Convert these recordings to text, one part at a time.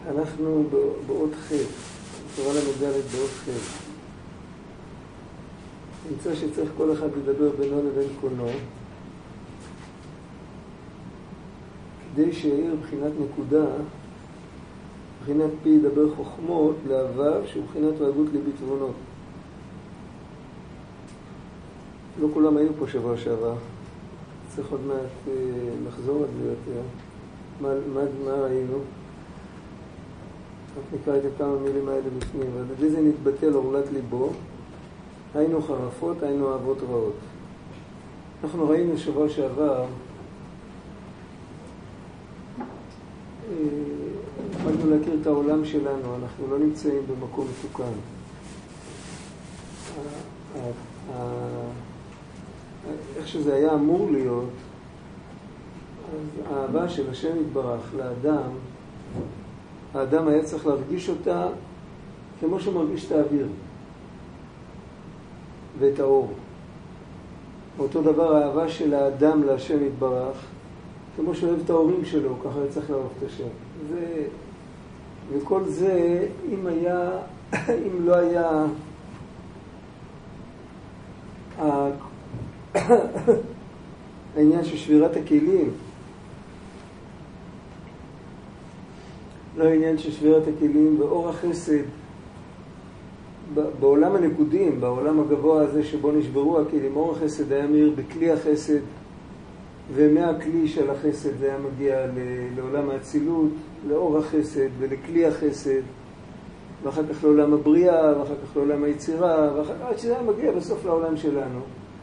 אנחנו באות ח', תורה למדלת באות ח'. נמצא שצריך כל אחד לדבר בינו לבין קונו, כדי שיעיר בחינת נקודה, בחינת פי ידבר חוכמות לאהביו, שהוא בחינת והגות לבתבונות. לא כולם היו פה שבוע שעבר, צריך עוד מעט לחזור על זה יותר. מה ראינו? רק נקרא את כמה מילים האלה בפנים, ועל ידי זה נתבטל עורלת ליבו, היינו חרפות, היינו אהבות רעות. אנחנו ראינו שבוע שעבר, התחלנו להכיר את העולם שלנו, אנחנו לא נמצאים במקום מתוקן. איך שזה היה אמור להיות, אז האהבה של השם יתברך לאדם, האדם היה צריך להרגיש אותה כמו שהוא מרגיש את האוויר ואת האור. אותו דבר האהבה של האדם להשם יתברך, כמו שהוא אוהב את ההורים שלו, ככה היה צריך לאהוב את השם. וכל זה, אם לא היה העניין של שבירת הכלים, לא העניין של שבירת הכלים ואור החסד בעולם הנקודים, בעולם הגבוה הזה שבו נשברו הכלים, אור החסד היה מאיר בכלי החסד, ומהכלי של החסד זה היה מגיע לעולם האצילות, לאור החסד ולכלי החסד, ואחר כך לעולם הבריאה, ואחר כך לעולם היצירה, ואחר כך שזה היה מגיע בסוף לעולם שלנו.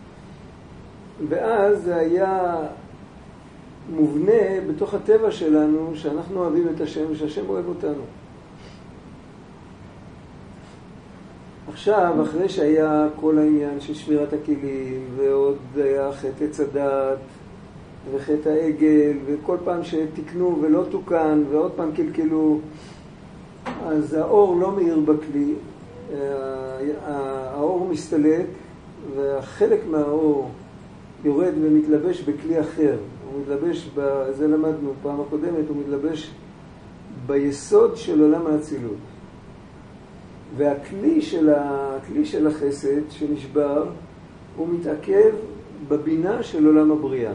ואז זה היה מובנה בתוך הטבע שלנו שאנחנו אוהבים את השם ושהשם אוהב אותנו. עכשיו, אחרי שהיה כל העניין של שבירת הכלים, ועוד היה חטא עץ הדת, וחטא העגל, וכל פעם שתקנו ולא תוקן, ועוד פעם קלקלו, אז האור לא מאיר בכלי, האור מסתלק, והחלק מהאור יורד ומתלבש בכלי אחר. הוא מתלבש, זה למדנו פעם הקודמת, הוא מתלבש ביסוד של עולם האצילות. והכלי של החסד שנשבר, הוא מתעכב בבינה של עולם הבריאה.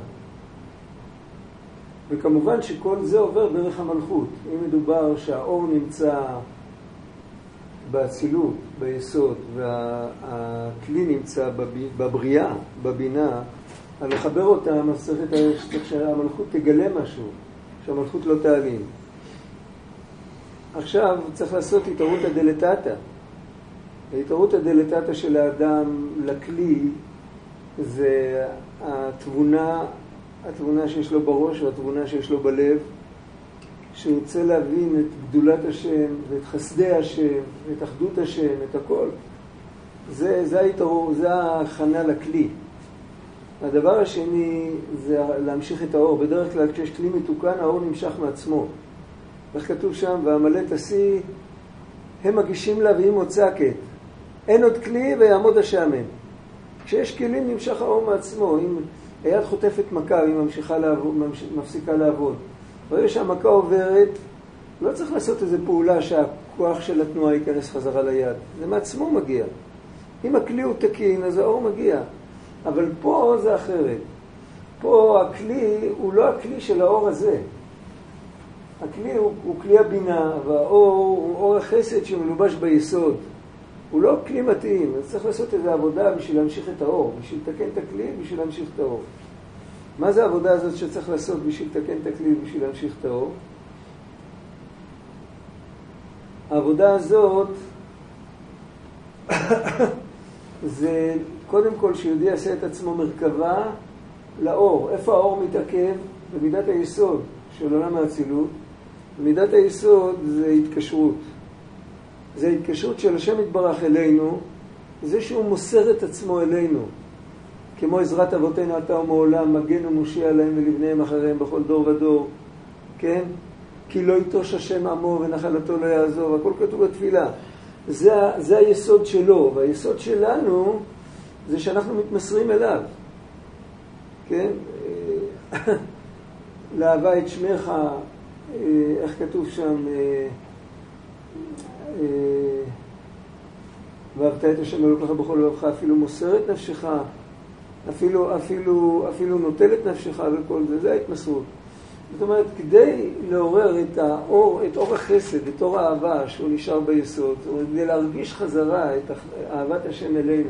וכמובן שכל זה עובר דרך המלכות. אם מדובר שהאור נמצא באצילות, ביסוד, והכלי נמצא בבריאה, בבינה, אז לחבר אותם, אז צריך שהמלכות תגלה משהו, שהמלכות לא תעלים. עכשיו צריך לעשות התערותא דלתתא. ההתערותא דלתתא של האדם לכלי זה התבונה שיש לו בראש והתבונה שיש לו בלב, שהוא רוצה להבין את גדולת השם ואת חסדי השם ואת אחדות השם, את הכל. זה ההכנה לכלי. הדבר השני זה להמשיך את האור. בדרך כלל כשיש כלי מתוקן האור נמשך מעצמו. איך כתוב שם? והמלא תשיא הם מגישים לה והיא מוצקת. אין עוד כלי ויעמוד השמן. כשיש כלים נמשך האור מעצמו. אם היד חוטפת מכה והיא מפסיקה לעבוד. ברגע שהמכה עוברת, לא צריך לעשות איזו פעולה שהכוח של התנועה ייכנס חזרה ליד. זה מעצמו מגיע. אם הכלי הוא תקין, אז האור מגיע. אבל פה זה אחרת. פה הכלי הוא לא הכלי של האור הזה. הכלי הוא כלי הבינה, והאור הוא אור החסד שמלובש ביסוד. הוא לא כלי מתאים, אז צריך לעשות איזו עבודה בשביל להמשיך את האור, בשביל לתקן את הכלי, בשביל להמשיך את האור. מה זה העבודה הזאת שצריך לעשות בשביל לתקן את הכלי, בשביל להמשיך את האור? העבודה הזאת זה קודם כל שיהודי יעשה את עצמו מרכבה לאור. איפה האור מתעכב? במידת היסוד של עולם האצילות. במידת היסוד זה התקשרות. זה התקשרות של השם יתברך אלינו, זה שהוא מוסר את עצמו אלינו. כמו עזרת אבותינו אתה ומעולם, מגן ומושיע להם ולבניהם אחריהם בכל דור ודור. כן? כי לא יטוש השם עמו ונחלתו לא יעזוב. הכל כתוב בתפילה. זה היסוד שלו. והיסוד שלנו זה שאנחנו מתמסרים אליו. כן? לאהבה את שמך, איך כתוב שם, ואהבת את השם אלוקיך בכל לבבך, אפילו מוסר את נפשך, אפילו נוטל את נפשך וכל זה, זה ההתמסרות. זאת אומרת, כדי לעורר את אור החסד, את אור האהבה שהוא נשאר ביסוד, זאת אומרת, כדי להרגיש חזרה את אהבת השם אלינו,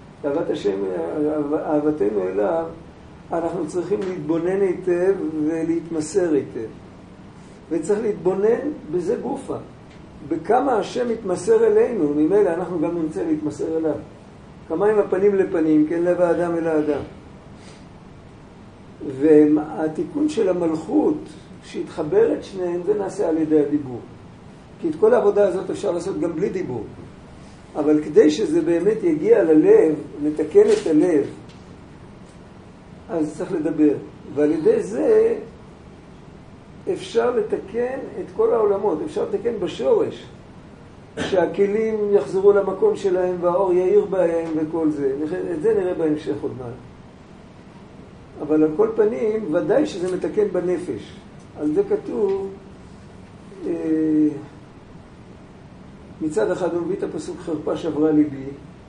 אהבתנו אליו, אנחנו צריכים להתבונן היטב ולהתמסר היטב. וצריך להתבונן בזה גופה. בכמה השם מתמסר אלינו, ממילא אנחנו גם נמצא להתמסר אליו. כמה עם הפנים לפנים, כן, לב האדם אל האדם. והתיקון של המלכות, שהתחבר את שניהם, זה נעשה על ידי הדיבור. כי את כל העבודה הזאת אפשר לעשות גם בלי דיבור. אבל כדי שזה באמת יגיע ללב, לתקן את הלב, אז צריך לדבר. ועל ידי זה אפשר לתקן את כל העולמות, אפשר לתקן בשורש. שהכלים יחזרו למקום שלהם והאור יאיר בהם וכל זה. את זה נראה בהמשך עוד מעט. אבל על כל פנים, ודאי שזה מתקן בנפש. על זה כתוב, מצד אחד הוא מביא את הפסוק חרפה שברה ליבי,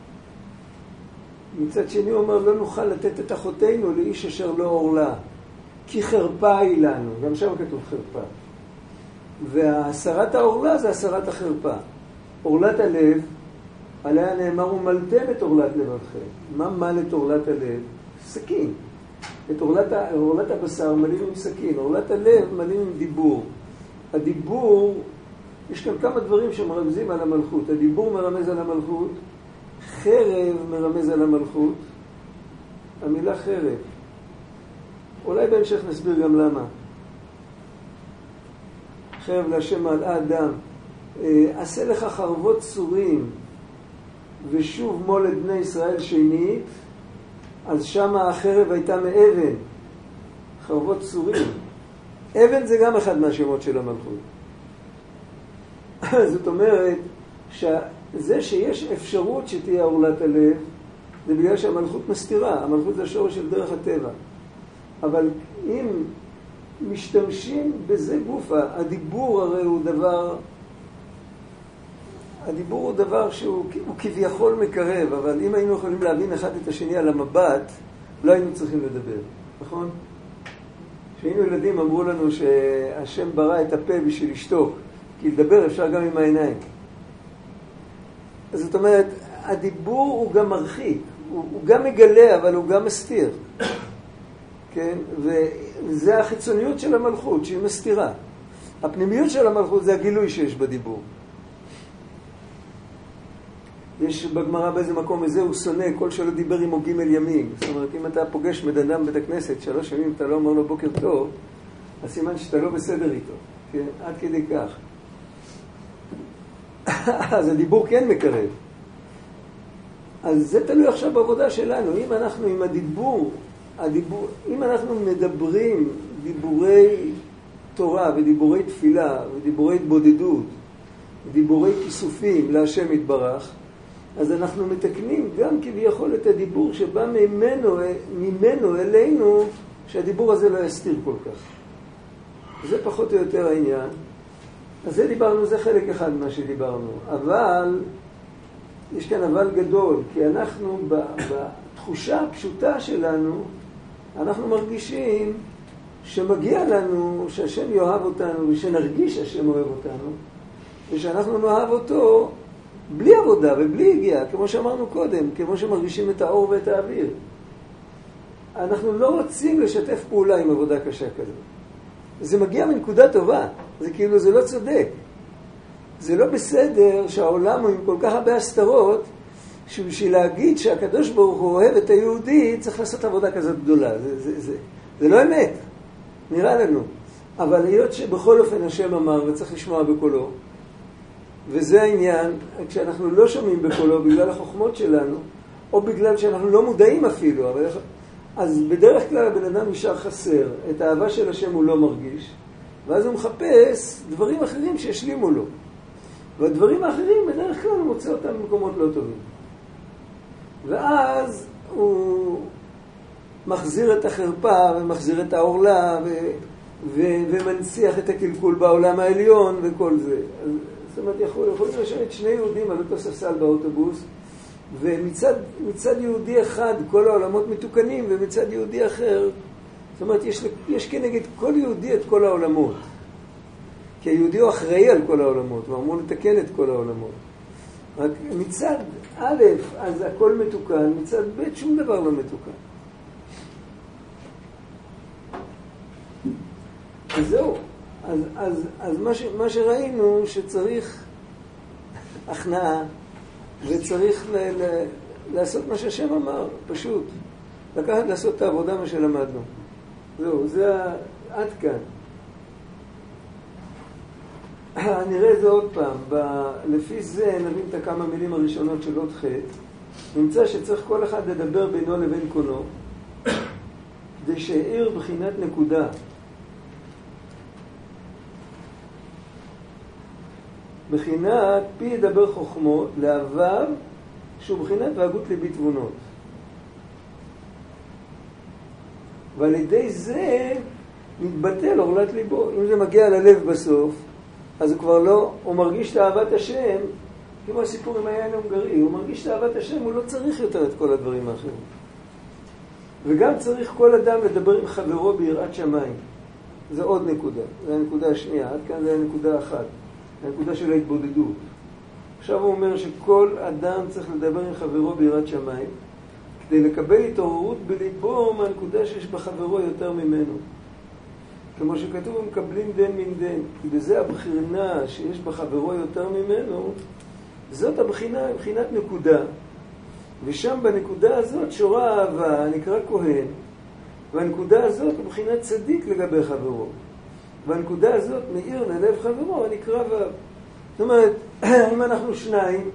מצד שני הוא אומר, לא נוכל לתת את אחותינו לאיש אשר לא אורלה, כי חרפה היא לנו. גם שם כתוב חרפה. והסרת האורלה זה הסרת החרפה. אורלת הלב, עליה נאמר, ומלתם את אורלת לבבכם. מה מל את אורלת הלב? סכין. את אורלת הבשר מלאים עם סכין. אורלת הלב מלאים עם דיבור. הדיבור, יש כאן כמה דברים שמרמזים על המלכות. הדיבור מרמז על המלכות, חרב מרמז על המלכות. המילה חרב. אולי בהמשך נסביר גם למה. חרב להשם מלאה דם. עשה לך חרבות צורים ושוב מול את בני ישראל שנית, אז שם החרב הייתה מאבן. חרבות צורים. אבן זה גם אחד מהשמות של המלכות. זאת אומרת, שזה שיש אפשרות שתהיה אורלת הלב, זה בגלל שהמלכות מסתירה. המלכות זה השורש של דרך הטבע. אבל אם משתמשים בזה גופה, הדיבור הרי הוא דבר שהוא כביכול מקרב, אבל אם היינו יכולים להבין אחד את השני על המבט, לא היינו צריכים לדבר, נכון? כשהיינו ילדים אמרו לנו שהשם ברא את הפה בשביל לשתוק, כי לדבר אפשר גם עם העיניים. אז זאת אומרת, הדיבור הוא גם מרחיק, הוא גם מגלה, אבל הוא גם מסתיר. כן? וזה החיצוניות של המלכות, שהיא מסתירה. הפנימיות של המלכות זה הגילוי שיש בדיבור. יש בגמרא באיזה מקום איזה הוא שונא, כל שלא דיבר עמו ג' ימים. זאת אומרת, אם אתה פוגש מדנם בית הכנסת 3 ימים, אתה לא אומר לו בוקר טוב, אז סימן שאתה לא בסדר איתו. כן? עד כדי כך. אז הדיבור כן מקרב. אז זה תלוי עכשיו בעבודה שלנו. אם אנחנו עם הדיבור, אם אנחנו מדברים דיבורי תורה ודיבורי תפילה ודיבורי התבודדות ודיבורי כיסופים להשם יתברך, אז אנחנו מתקנים גם כביכול את הדיבור שבא ממנו אלינו, שהדיבור הזה לא יסתיר כל כך. זה פחות או יותר העניין. אז זה דיברנו, זה חלק אחד מה שדיברנו. אבל יש כאן אבל גדול, כי אנחנו בתחושה הפשוטה שלנו, אנחנו מרגישים שמגיע לנו שהשם יאהב אותנו ושנרגיש שהשם אוהב אותנו, ושאנחנו נאהב אותו בלי עבודה ובלי הגיעה, כמו שאמרנו קודם, כמו שמרגישים את האור ואת האוויר. אנחנו לא רוצים לשתף פעולה עם עבודה קשה כזאת. זה מגיע מנקודה טובה, זה כאילו זה לא צודק. זה לא בסדר שהעולם הוא עם כל כך הרבה הסתרות, שבשביל להגיד שהקדוש ברוך הוא אוהב את היהודי, צריך לעשות עבודה כזאת גדולה. זה לא אמת, נראה לנו. אבל היות שבכל אופן השם אמר וצריך לשמוע בקולו, וזה העניין, כשאנחנו לא שומעים בקולו בגלל החוכמות שלנו, או בגלל שאנחנו לא מודעים אפילו, אז בדרך כלל הבן אדם נשאר חסר, את האהבה של השם הוא לא מרגיש, ואז הוא מחפש דברים אחרים שישלימו לו. והדברים האחרים בדרך כלל הוא מוצא אותם במקומות לא טובים. ואז הוא מחזיר את החרפה ומחזיר את העורלה ומנציח את הקלקול בעולם העליון וכל זה. זאת אומרת, יכולים לשבת שני יהודים על אותו ספסל באוטובוס, ומצד יהודי אחד כל העולמות מתוקנים, ומצד יהודי אחר, זאת אומרת, יש כנגד כל יהודי את כל העולמות. כי היהודי הוא אחראי על כל העולמות, הוא אמור לתקן את כל העולמות. רק מצד א', אז הכל מתוקן, מצד ב', שום דבר לא מתוקן. אז זהו. אז מה שראינו שצריך הכנעה, וצריך לעשות מה שהשם אמר, פשוט. לקחת לעשות את העבודה מה שלמדנו. זהו, זה עד כאן. נראה את זה עוד פעם. לפי זה נבין את הכמה מילים הראשונות של עוד חטא. נמצא שצריך כל אחד לדבר בינו לבין קונו, כדי שהעיר בחינת נקודה. בחינת פי ידבר חוכמות להבב, שהוא בחינת והגות ליבי תבונות. ועל ידי זה מתבטל עורלת ליבו. אם זה מגיע ללב בסוף, אז הוא כבר לא, הוא מרגיש את אהבת השם, כמו הסיפור עם היין ההונגרי, הוא מרגיש את אהבת השם, הוא לא צריך יותר את כל הדברים האחרים. וגם צריך כל אדם לדבר עם חברו ביראת שמיים. זה עוד נקודה, זה הנקודה השנייה, עד כאן זה הנקודה אחת, הנקודה של ההתבודדות. עכשיו הוא אומר שכל אדם צריך לדבר עם חברו ביראת שמיים, כדי לקבל התעוררות בליבו מהנקודה שיש בחברו יותר ממנו. כמו שכתוב, הם מקבלים דן מן דן, כי בזה הבחינה שיש בחברו יותר ממנו, זאת הבחינה, בחינת נקודה. ושם בנקודה הזאת שורה אהבה, נקרא כהן, והנקודה הזאת היא בחינת צדיק לגבי חברו. והנקודה הזאת מאיר ללב חברו, נקרא ו'. זאת אומרת, אם אנחנו שניים,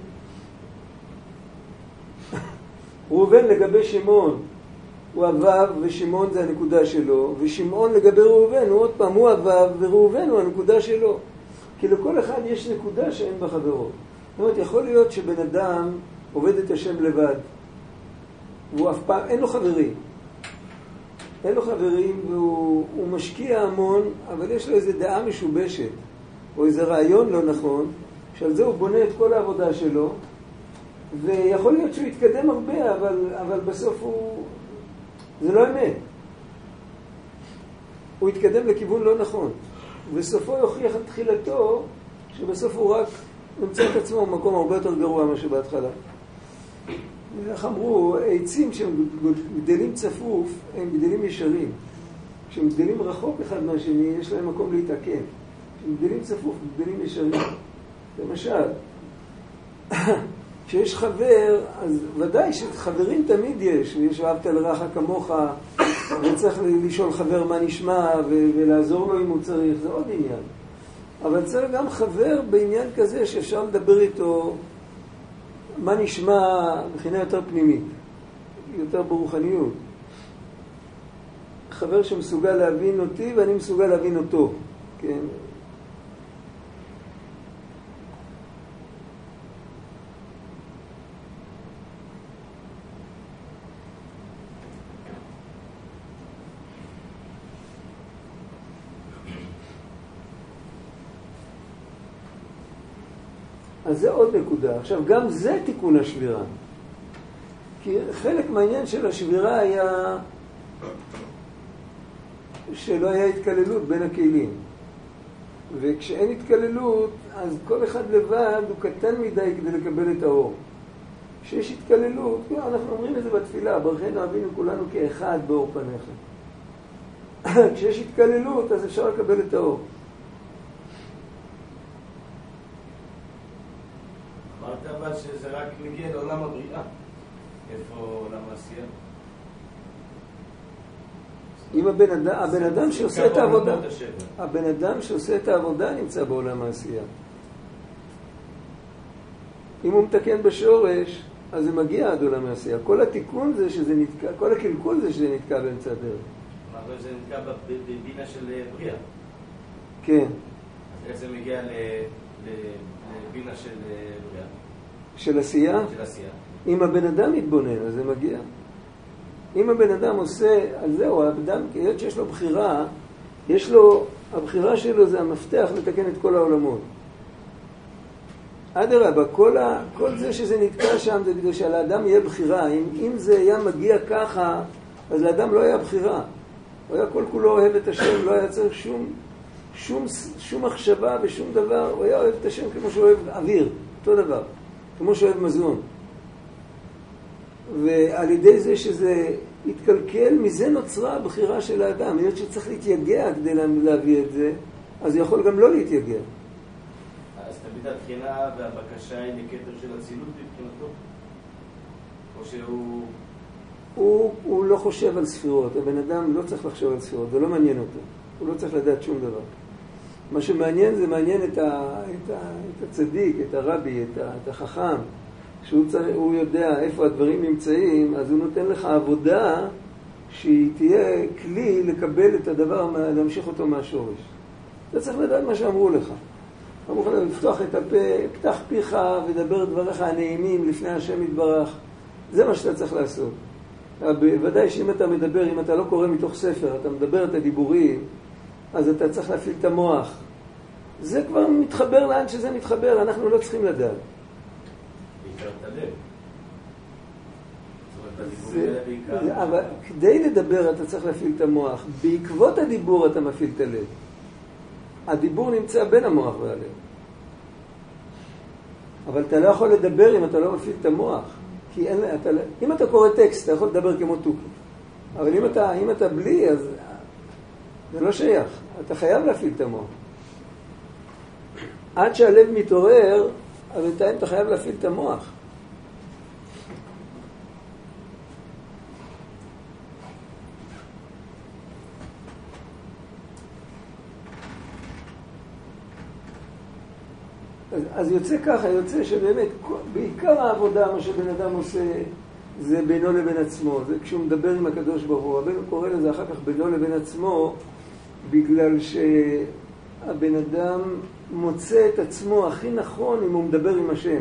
ראובן לגבי שמעון הוא הוו, ושמעון זה הנקודה שלו, ושמעון לגבי ראובן הוא עוד פעם, הוא הוו, וראובן הוא הנקודה שלו. כי לכל אחד יש נקודה שאין בחברו. זאת אומרת, יכול להיות שבן אדם עובד את השם לבד, והוא אף פעם, אין לו חברים. אין לו חברים, והוא משקיע המון, אבל יש לו איזו דעה משובשת, או איזה רעיון לא נכון, שעל זה הוא בונה את כל העבודה שלו, ויכול להיות שהוא יתקדם הרבה, אבל בסוף זה לא אמת. הוא יתקדם לכיוון לא נכון. ובסופו יוכיח את תחילתו, שבסוף הוא רק נמצא את עצמו במקום הרבה יותר גרוע מה שבהתחלה. איך אמרו, עצים שהם גדלים צפוף, הם גדלים ישרים. כשהם גדלים רחוק אחד מהשני, יש להם מקום להתעכב. כשהם גדלים צפוף, גדלים ישרים. למשל, כשיש חבר, אז ודאי שחברים תמיד יש, ויש אהבת לרעך כמוך, וצריך לשאול חבר מה נשמע, ולעזור לו אם הוא צריך, זה עוד עניין. אבל צריך גם חבר בעניין כזה שאפשר לדבר איתו מה נשמע מבחינה יותר פנימית, יותר ברוחניות. חבר שמסוגל להבין אותי ואני מסוגל להבין אותו, כן? אז זה עוד נקודה. עכשיו, גם זה תיקון השבירה. כי חלק מהעניין של השבירה היה שלא היה התקללות בין הכלים. וכשאין התקללות, אז כל אחד לבד הוא קטן מדי כדי לקבל את האור. כשיש התקללות, אנחנו אומרים את זה בתפילה, ברכנו אבינו כולנו כאחד באור פניך. כשיש התקללות, אז אפשר לקבל את האור. אמרת אבל שזה רק מגיע לעולם הבריאה. איפה עולם העשייה? אם הבן אדם שעושה את העבודה, הבן אדם שעושה את העבודה נמצא בעולם העשייה. אם הוא מתקן בשורש, אז זה מגיע עד עולם העשייה. כל התיקון זה שזה נתקע, כל הקלקול זה שזה נתקע באמצע הדרך. אבל זה נתקע בבינה של בריאה. כן. אז איך זה מגיע לבינה של בריאה? של עשייה? של עשייה. אם הבן אדם מתבונן, אז זה מגיע. אם הבן אדם עושה, אז זהו, האדם, כיוון שיש לו בחירה, יש לו, הבחירה שלו זה המפתח לתקן את כל העולמות. אדרבה, כל זה שזה נתקע שם זה כדי שלאדם יהיה בחירה. אם זה היה מגיע ככה, אז לאדם לא היה בחירה. הוא היה כל כולו אוהב את השם, לא היה צריך שום מחשבה ושום דבר. הוא היה אוהב את השם כמו שהוא אוהב אוויר, אותו דבר, כמו שהוא אוהב מזון. ועל ידי זה שזה התקלקל, מזה נוצרה הבחירה של האדם. היות שצריך להתייגע כדי להביא את זה, אז הוא יכול גם לא להתייגע. אז תמיד התחילה והבקשה היא לכתר של הצילות מבחינתו? או שהוא... הוא לא חושב על ספירות. הבן אדם לא צריך לחשוב על ספירות, זה לא מעניין אותו. הוא לא צריך לדעת שום דבר. מה שמעניין זה מעניין את הצדיק, את הרבי, את החכם. שהוא יודע איפה הדברים נמצאים, אז הוא נותן לך עבודה שהיא תהיה כלי לקבל את הדבר, להמשיך אותו מהשורש. אתה צריך לדעת מה שאמרו לך. אמרו לך לפתוח את הפה, פתח פיך ודבר דבריך הנעימים לפני השם יתברך. זה מה שאתה צריך לעשות. בוודאי שאם אתה מדבר, אם אתה לא קורא מתוך ספר, אתה מדבר את הדיבורים, אז אתה צריך להפעיל את המוח. זה כבר מתחבר לאן שזה מתחבר, אנחנו לא צריכים לדעת. אבל כדי לדבר אתה צריך להפעיל את המוח. בעקבות הדיבור אתה מפעיל את הלב. הדיבור נמצא בין המוח והלב. אבל אתה לא יכול לדבר אם אתה לא מפעיל את המוח. כי אם אתה קורא טקסט אתה יכול לדבר כמו תוכי. אבל אם אתה בלי, אז זה לא שייך. אתה חייב להפעיל את המוח. עד שהלב מתעורר, אבל בינתיים אתה חייב להפעיל את המוח. אז יוצא ככה, יוצא שבאמת בעיקר העבודה, מה שבן אדם עושה, זה בינו לבין עצמו. זה כשהוא מדבר עם הקדוש ברוך הוא. הבן קורא לזה אחר כך בינו לבין עצמו, בגלל שהבן אדם מוצא את עצמו הכי נכון אם הוא מדבר עם השם.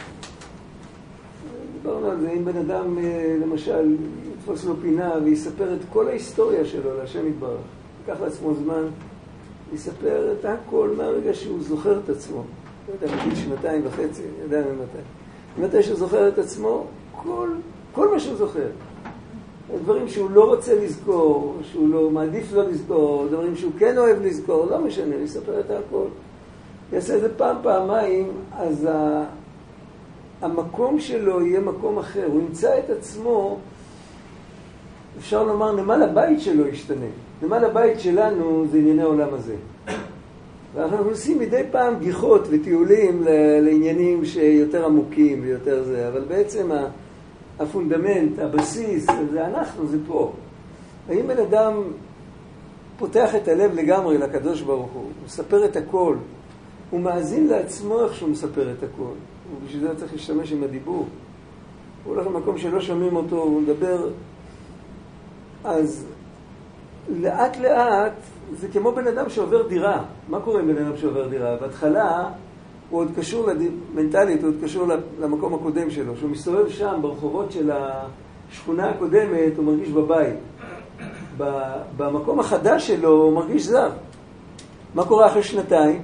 דיברנו על זה, אם בן אדם למשל יתפוס לו פינה ויספר את כל ההיסטוריה שלו להשם יתברך, ייקח לעצמו זמן, יספר את הכל מהרגע שהוא זוכר את עצמו. לא יודע, בגיל 2.5, אני יודע ממתי שהוא זוכר את עצמו, כל מה שהוא זוכר. דברים שהוא לא רוצה לזכור, שהוא לא מעדיף לא לזכור, דברים שהוא כן אוהב לזכור, לא משנה, יספר את הכל. יעשה את זה פעמיים, אז המקום שלו יהיה מקום אחר. הוא ימצא את עצמו, אפשר לומר, נמל הבית שלו ישתנה. נמל הבית שלנו זה ענייני העולם הזה. ואנחנו עושים מדי פעם גיחות וטיולים לעניינים שיותר עמוקים ויותר זה, אבל בעצם הפונדמנט, הבסיס, זה אנחנו, זה פה. האם בן אדם פותח את הלב לגמרי לקדוש ברוך הוא, הוא מספר את הכל, הוא מאזין לעצמו איך שהוא מספר את הכל, ובשביל זה צריך להשתמש עם הדיבור. הוא הולך למקום שלא שומעים אותו, הוא מדבר, אז לאט לאט זה כמו בן אדם שעובר דירה. מה קורה עם בן אדם שעובר דירה? בהתחלה הוא עוד קשור מנטלית, הוא עוד קשור למקום הקודם שלו. שהוא מסתובב שם ברחובות של השכונה הקודמת, הוא מרגיש בבית. במקום החדש שלו הוא מרגיש זר. מה קורה אחרי שנתיים?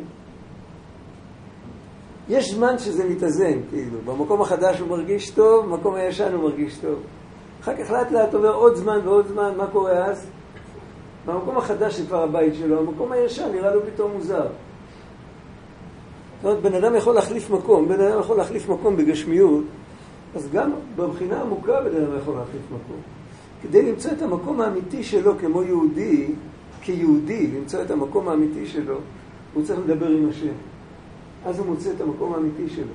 יש זמן שזה מתאזן, כאילו. במקום החדש הוא מרגיש טוב, במקום הישן הוא מרגיש טוב. אחר כך לאט לאט עובר עוד זמן ועוד זמן, מה קורה אז? במקום החדש זה כבר הבית שלו, המקום הישן נראה לו פתאום מוזר. זאת אומרת, בן אדם יכול להחליף מקום, בן אדם יכול להחליף מקום בגשמיות, אז גם בבחינה עמוקה בן אדם יכול להחליף מקום. כדי למצוא את המקום האמיתי שלו כמו יהודי, כיהודי, למצוא את המקום האמיתי שלו, הוא צריך לדבר עם השם. אז הוא מוצא את המקום האמיתי שלו.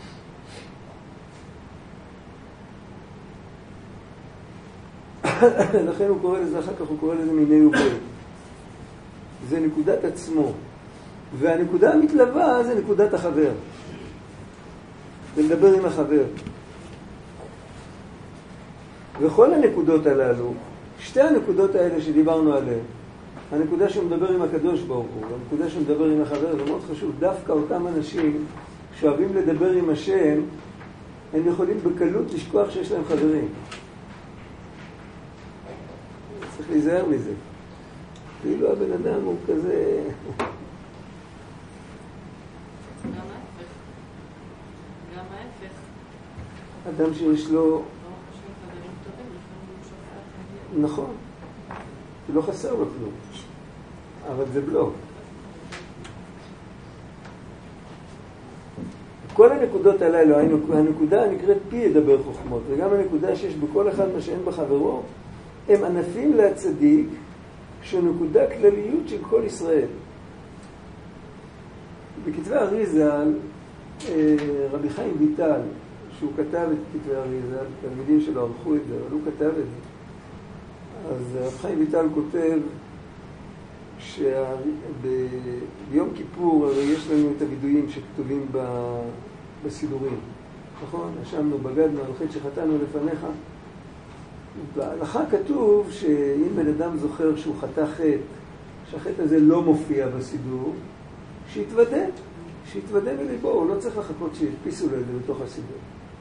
לכן הוא קורא לזה, אחר כך הוא קורא לזה מיני ובל. זה נקודת עצמו. והנקודה המתלווה זה נקודת החבר. זה מדבר עם החבר. וכל הנקודות הללו, שתי הנקודות האלה שדיברנו עליהן, הנקודה שמדבר עם הקדוש ברוך הוא, והנקודה שמדבר עם החבר, זה מאוד חשוב. דווקא אותם אנשים שאוהבים לדבר עם השם, הם יכולים בקלות לשכוח שיש להם חברים. צריך להיזהר מזה. כאילו הבן אדם הוא כזה... גם ההפך. אדם שיש לו... נכון. כי לא חסר לו כלום. אבל זה בלוק. כל הנקודות הללו, הנקודה הנקראת פי ידבר חוכמות, וגם הנקודה שיש בכל אחד מה שאין בחברו, הם ענפים להצדיק שנקודה כלליות של כל ישראל. בכתבי אריז"ל, רבי חיים ויטל, שהוא כתב את כתבי אריז"ל, תלמידים שלו ערכו את זה, אבל הוא כתב את זה. אז רבי חיים ויטל כותב שביום כיפור הרי יש לנו את הוידויים שכתובים בסידורים, נכון? אשמנו בגדנו על חטא שחטאנו לפניך. בהלכה כתוב שאם בן אדם זוכר שהוא חטא חטא, שהחטא הזה לא מופיע בסידור, שיתוודה מליבו, הוא לא צריך לחכות שידפיסו לו את זה בתוך הסידור.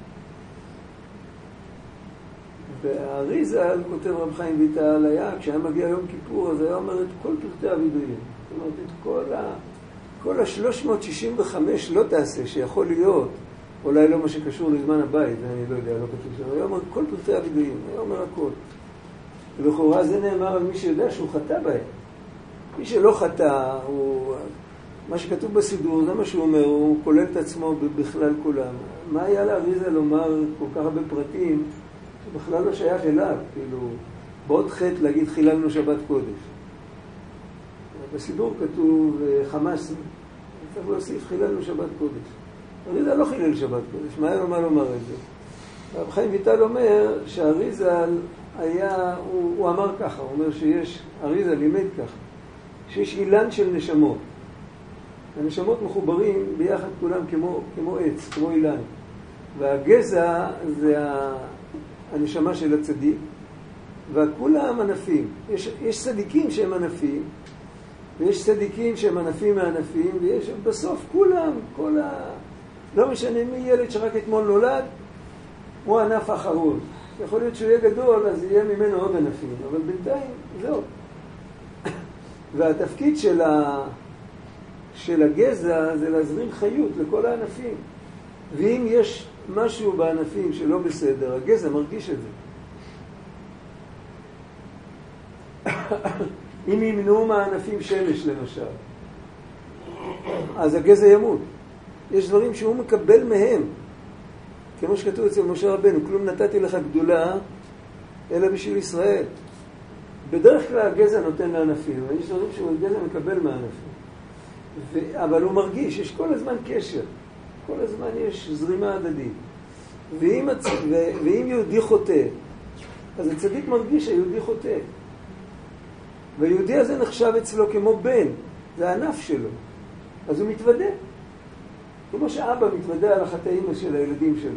והאריז"ל, כותב רב חיים ויטל, היה, כשהיה מגיע יום כיפור, אז היה אומר את כל פרטי הוידויים. זאת אומרת, את כל ה-365 לא תעשה, שיכול להיות, אולי לא מה שקשור לזמן הבית, אני לא יודע, לא כתוב שם, היה אומר את כל פרטי הוידויים, היה אומר הכל. ולכאורה זה נאמר על מי שיודע שהוא חטא בהם. מי שלא חטא, מה שכתוב בסידור, זה מה שהוא אומר, הוא כולל את עצמו בכלל כולם. מה היה לאריז"ל לומר כל כך הרבה פרטים, שבכלל לא שייך אליו, כאילו, בעוד חטא להגיד חיללנו שבת קודש. בסידור כתוב חמאס, צריך להוסיף חיללנו שבת קודש. אריז"ל לא חילל שבת קודש, מה היה לומר את זה? רב חיים ויטל אומר שהאריז"ל היה, הוא אמר ככה, הוא אומר שיש, אריז"ל לימד ככה, שיש אילן של נשמות. הנשמות מחוברים ביחד כולם כמו עץ, כמו אילן. והגזע זה הנשמה של הצדיק, וכולם ענפים. יש צדיקים שהם ענפים, ויש צדיקים שהם ענפים מענפים, ויש בסוף כולם, לא משנה מי ילד שרק אתמול נולד, הוא הענף האחרון. יכול להיות שהוא יהיה גדול, אז יהיה ממנו עוד ענפים, אבל בינתיים זהו. והתפקיד של הגזע זה להזרים חיות לכל הענפים. ואם יש משהו בענפים שלא בסדר, הגזע מרגיש את זה. אם ימנעו מהענפים שמש למשל, אז הגזע ימות. יש דברים שהוא מקבל מהם. כמו שכתוב אצל משה רבנו, כלום נתתי לך גדולה, אלא בשביל ישראל. בדרך כלל הגזע נותן לענפים, ויש דברים שהגזע מקבל מהענפים. אבל הוא מרגיש, יש כל הזמן קשר. כל הזמן יש זרימה הדדית. ואם יהודי חוטא, אז הצדיק מרגיש שהיהודי חוטא. והיהודי הזה נחשב אצלו כמו בן, זה הענף שלו. אז הוא מתוודה. כמו שאבא מתוודה על החטאים של הילדים שלו.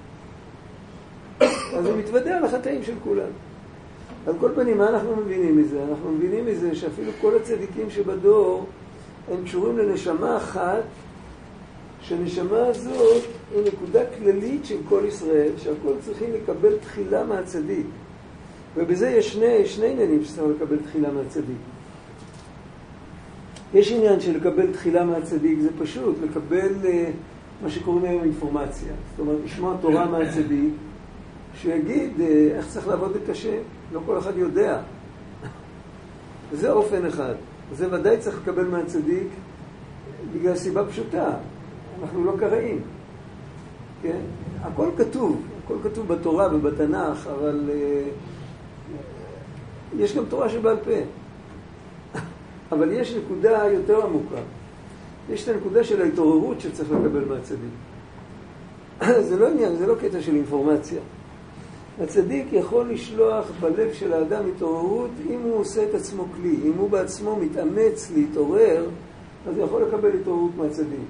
אז הוא מתוודה על החטאים של כולם. על כל פנים, מה אנחנו מבינים מזה? אנחנו מבינים מזה שאפילו כל הצדיקים שבדור, הם קשורים לנשמה אחת, שנשמה הזאת היא נקודה כללית של כל ישראל, שהכל צריכים לקבל תחילה מהצדיק. ובזה יש שני עניינים שצריך לקבל תחילה מהצדיק. יש עניין של לקבל תחילה מהצדיק, זה פשוט, לקבל מה שקוראים היום אינפורמציה. זאת אומרת, לשמוע תורה מהצדיק, שיגיד איך צריך לעבוד את השם. לא כל אחד יודע. זה אופן אחד. זה ודאי צריך לקבל מהצדיק בגלל סיבה פשוטה. אנחנו לא קראים. כן? הכל כתוב בתורה ובתנ"ך, אבל יש גם תורה שבעל פה. אבל יש נקודה יותר עמוקה. יש את הנקודה של ההתעוררות שצריך לקבל מהצדיק. זה לא עניין, זה לא קטע של אינפורמציה. הצדיק יכול לשלוח בלב של האדם התעוררות אם הוא עושה את עצמו כלי. אם הוא בעצמו מתאמץ להתעורר, אז הוא יכול לקבל התעוררות מהצדיק.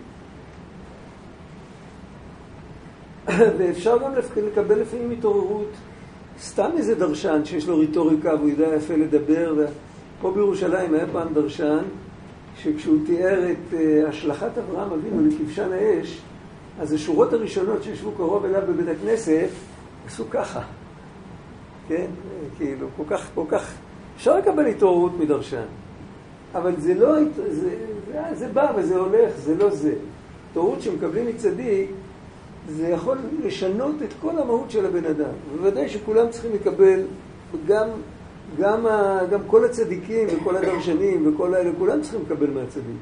ואפשר גם לקבל לפעמים התעוררות, סתם איזה דרשן שיש לו ריטוריקה והוא יודע יפה לדבר. פה בירושלים היה פעם דרשן שכשהוא תיאר את השלכת אברהם אבינו לכבשן האש, אז השורות הראשונות שישבו קרוב אליו בבית הכנסת עשו ככה. כן? כאילו, כל כך אפשר לקבל התעוררות מדרשן. אבל זה לא, זה בא וזה הולך, זה לא זה. התעוררות שמקבלים מצדיק זה יכול לשנות את כל המהות של הבן אדם. בוודאי שכולם צריכים לקבל, גם כל הצדיקים וכל הדרשנים וכל האלה, כולם צריכים לקבל מהצדיק.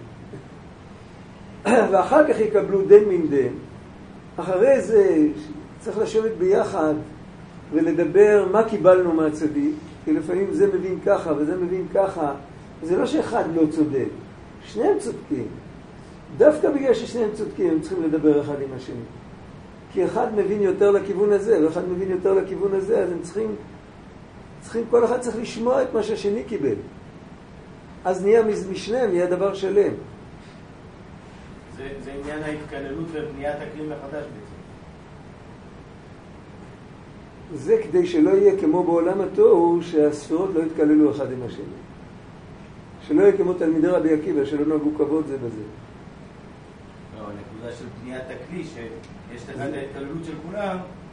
ואחר כך יקבלו דן מן דן. אחרי זה צריך לשבת ביחד ולדבר מה קיבלנו מהצדיק, כי לפעמים זה מבין ככה וזה מבין ככה. זה לא שאחד לא צודק, שניהם צודקים. דווקא בגלל ששניהם צודקים הם צריכים לדבר אחד עם השני. כי אחד מבין יותר לכיוון הזה ואחד מבין יותר לכיוון הזה, אז הם צריכים, כל אחד צריך לשמוע את מה שהשני קיבל. אז נהיה משניהם, נהיה דבר שלם. זה עניין ההתקללות ובניית הכלים מחדש בעצם. זה כדי שלא יהיה כמו בעולם התוהו שהספירות לא יתקללו אחד עם השני. שלא יהיה כמו תלמידי רבי עקיבא, שלא נהגו כבוד זה בזה. לא, הנקודה של בניית הכלי, שיש לך את ההתקללות של כולם.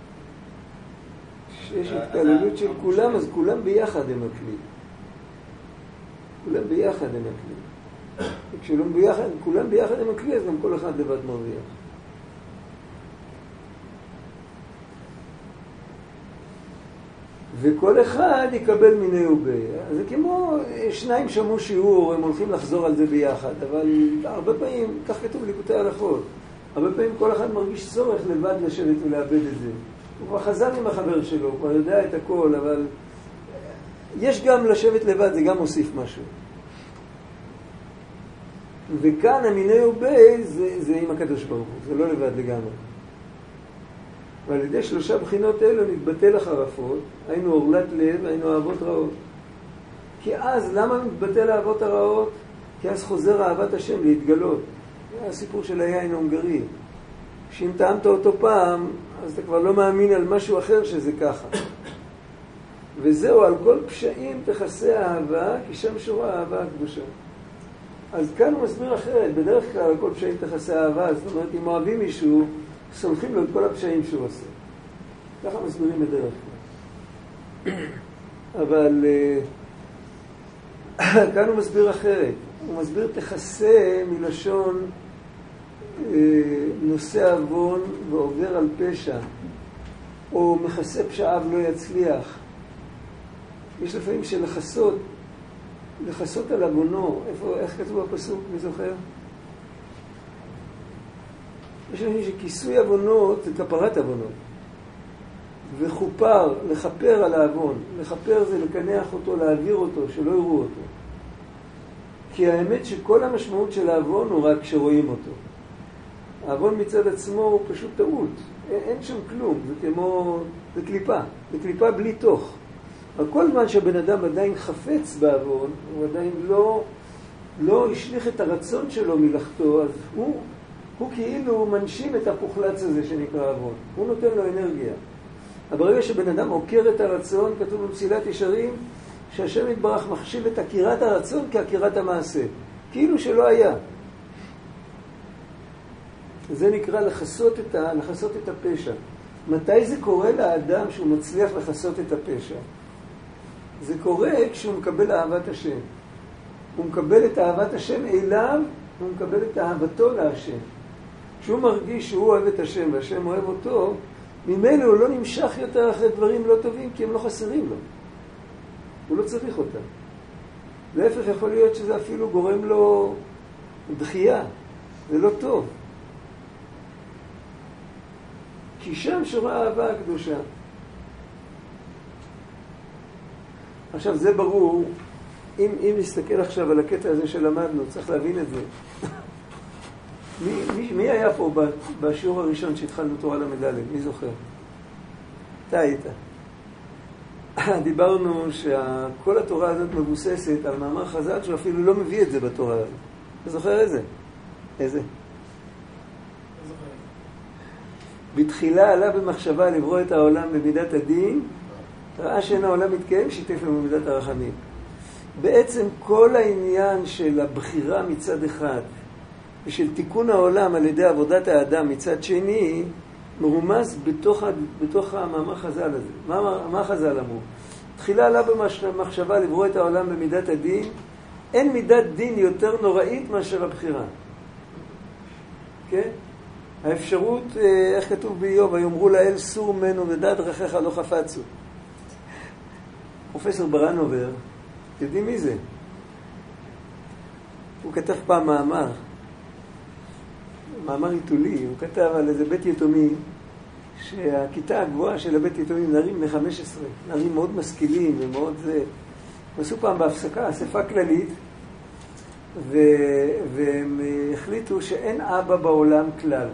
שיש התקללות של כולם, אז כולם ביחד הם הכלי. כולם ביחד הם הכלי. כולם ביחד הם הכלי, אז גם כל אחד לבד מרוויח. וכל אחד יקבל מיני ובי. זה כמו שניים שמעו שיעור, הם הולכים לחזור על זה ביחד, אבל הרבה פעמים, כך כתוב ליקוטי הלכות, הרבה פעמים כל אחד מרגיש צורך לבד לשבת ולאבד את זה. הוא כבר חזר עם החבר שלו, הוא כבר יודע את הכל, אבל יש גם לשבת לבד, זה גם מוסיף משהו. וכאן המיני ובי זה עם הקדוש ברוך הוא, זה לא לבד לגמרי. ועל ידי 3 בחינות אלו נתבטל החרפות, היינו אורלת לב, היינו אהבות רעות. כי אז, למה נתבטל האהבות הרעות? כי אז חוזר אהבת השם להתגלות. זה הסיפור של היין ההונגרי. שאם טעמת אותו פעם, אז אתה כבר לא מאמין על משהו אחר שזה ככה. וזהו, על כל פשעים תכסה האהבה, כי שם שורה האהבה הקדושה. אז כאן הוא מסביר אחרת, בדרך כלל על כל פשעים תכסה האהבה, זאת אומרת, אם אוהבים מישהו, סולחים לו את כל הפשעים שהוא עושה. ככה מסבירים בדרך כלל. אבל כאן הוא מסביר אחרת. הוא מסביר תכסה מלשון נושא עוון ועובר על פשע, או מכסה פשעיו לא יצליח. יש לפעמים שלחסות על עוונו. איך כתוב בפסוק, מי זוכר? יש לנו שכיסוי עוונות זה כפרת עוונות. וחופר, לכפר על העוון. לכפר זה לקנח אותו, להעביר אותו, שלא יראו אותו. כי האמת שכל המשמעות של העוון הוא רק כשרואים אותו. העוון מצד עצמו הוא פשוט טעות. אין שם כלום. זה כמו, זה קליפה. זה קליפה בלי תוך. אבל כל זמן שהבן אדם עדיין חפץ בעוון, הוא עדיין לא השליך את הרצון שלו מלאכתו, אז הוא כאילו מנשים את הפוחלץ הזה שנקרא עוון. הוא נותן לו אנרגיה. אבל ברגע שבן אדם עוקר את הרצון, כתוב במסילת ישרים, שהשם יתברך מחשיב את עקירת הרצון כעקירת המעשה. כאילו שלא היה. זה נקרא לחסות את הפשע. מתי זה קורה לאדם שהוא מצליח לחסות את הפשע? זה קורה כשהוא מקבל אהבת השם. הוא מקבל את אהבת השם אליו, הוא מקבל את אהבתו להשם. כשהוא מרגיש שהוא אוהב את השם והשם אוהב אותו, ממילא הוא לא נמשך יותר אחרי דברים לא טובים, כי הם לא חסרים לו. הוא לא צריך אותם. להפך, יכול להיות שזה אפילו גורם לו דחייה. זה לא טוב. כי שם שורה אהבה הקדושה. עכשיו זה ברור, אם נסתכל עכשיו על הקטע הזה שלמדנו, צריך להבין את זה. מי היה פה בשיעור הראשון שהתחלנו תורה למדלת? מי זוכר? אתה היית. דיברנו שכל התורה הזאת מבוססת על מאמר חז"ל שהוא אפילו לא מביא את זה בתורה הזאת. אתה זוכר איזה? איזה? בתחילה עלה במחשבה לברוא את העולם במידת הדין, ראה שאין העולם מתקיים, שיתף לו במידת הרחמים. בעצם כל העניין של הבחירה מצד אחד, ושל תיקון העולם על ידי עבודת האדם מצד שני, מרומז בתוך המאמר חז"ל הזה. מה חז"ל אמרו? תחילה עלה במחשבה לברוא את העולם במידת הדין, אין מידת דין יותר נוראית מאשר הבחירה. כן? האפשרות, איך כתוב באיוב, היאמרו לאל סור ממנו ודעת דרכיך לא חפצו. פרופסור ברנובר, יודעים מי זה? הוא כתב פעם מאמר עיתולי, הוא כתב על איזה בית יתומים, שהכיתה הגבוהה של הבית יתומים נערים בני 15, נערים מאוד משכילים ומאוד זה. עשו פעם בהפסקה, אספה כללית, והם החליטו שאין אבא בעולם כלל.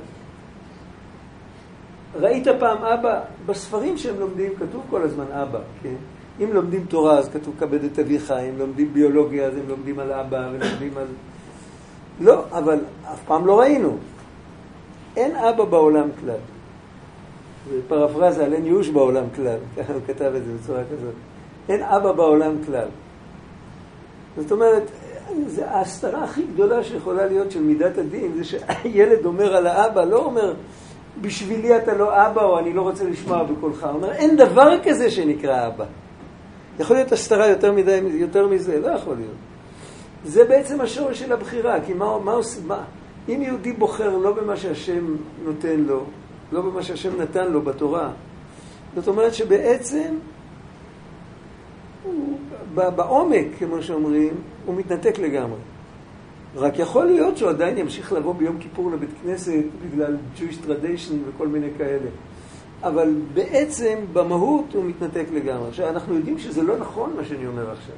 ראית פעם אבא? בספרים שהם לומדים כתוב כל הזמן אבא, כן? אם לומדים תורה אז כתוב כבד את אביך, אם לומדים ביולוגיה אז הם לומדים על אבא ולומדים על... לא, אבל אף פעם לא ראינו. אין אבא בעולם כלל. זה פרפרזה על אין ייאוש בעולם כלל, ככה הוא כתב את זה בצורה כזאת. אין אבא בעולם כלל. זאת אומרת, ההסתרה הכי גדולה שיכולה להיות של מידת הדין, זה שהילד אומר על האבא, לא אומר, בשבילי אתה לא אבא, או אני לא רוצה לשמוע בקולך. הוא אומר, אין דבר כזה שנקרא אבא. יכול להיות הסתרה יותר מזה, לא יכול להיות. זה בעצם השורש של הבחירה, כי מה עושים? אם יהודי בוחר לא במה שהשם נותן לו, לא במה שהשם נתן לו בתורה, זאת אומרת שבעצם בעומק, כמו שאומרים, הוא מתנתק לגמרי. רק יכול להיות שהוא עדיין ימשיך לבוא ביום כיפור לבית כנסת בגלל Jewish tradition וכל מיני כאלה. אבל בעצם במהות הוא מתנתק לגמרי. עכשיו, אנחנו יודעים שזה לא נכון מה שאני אומר עכשיו.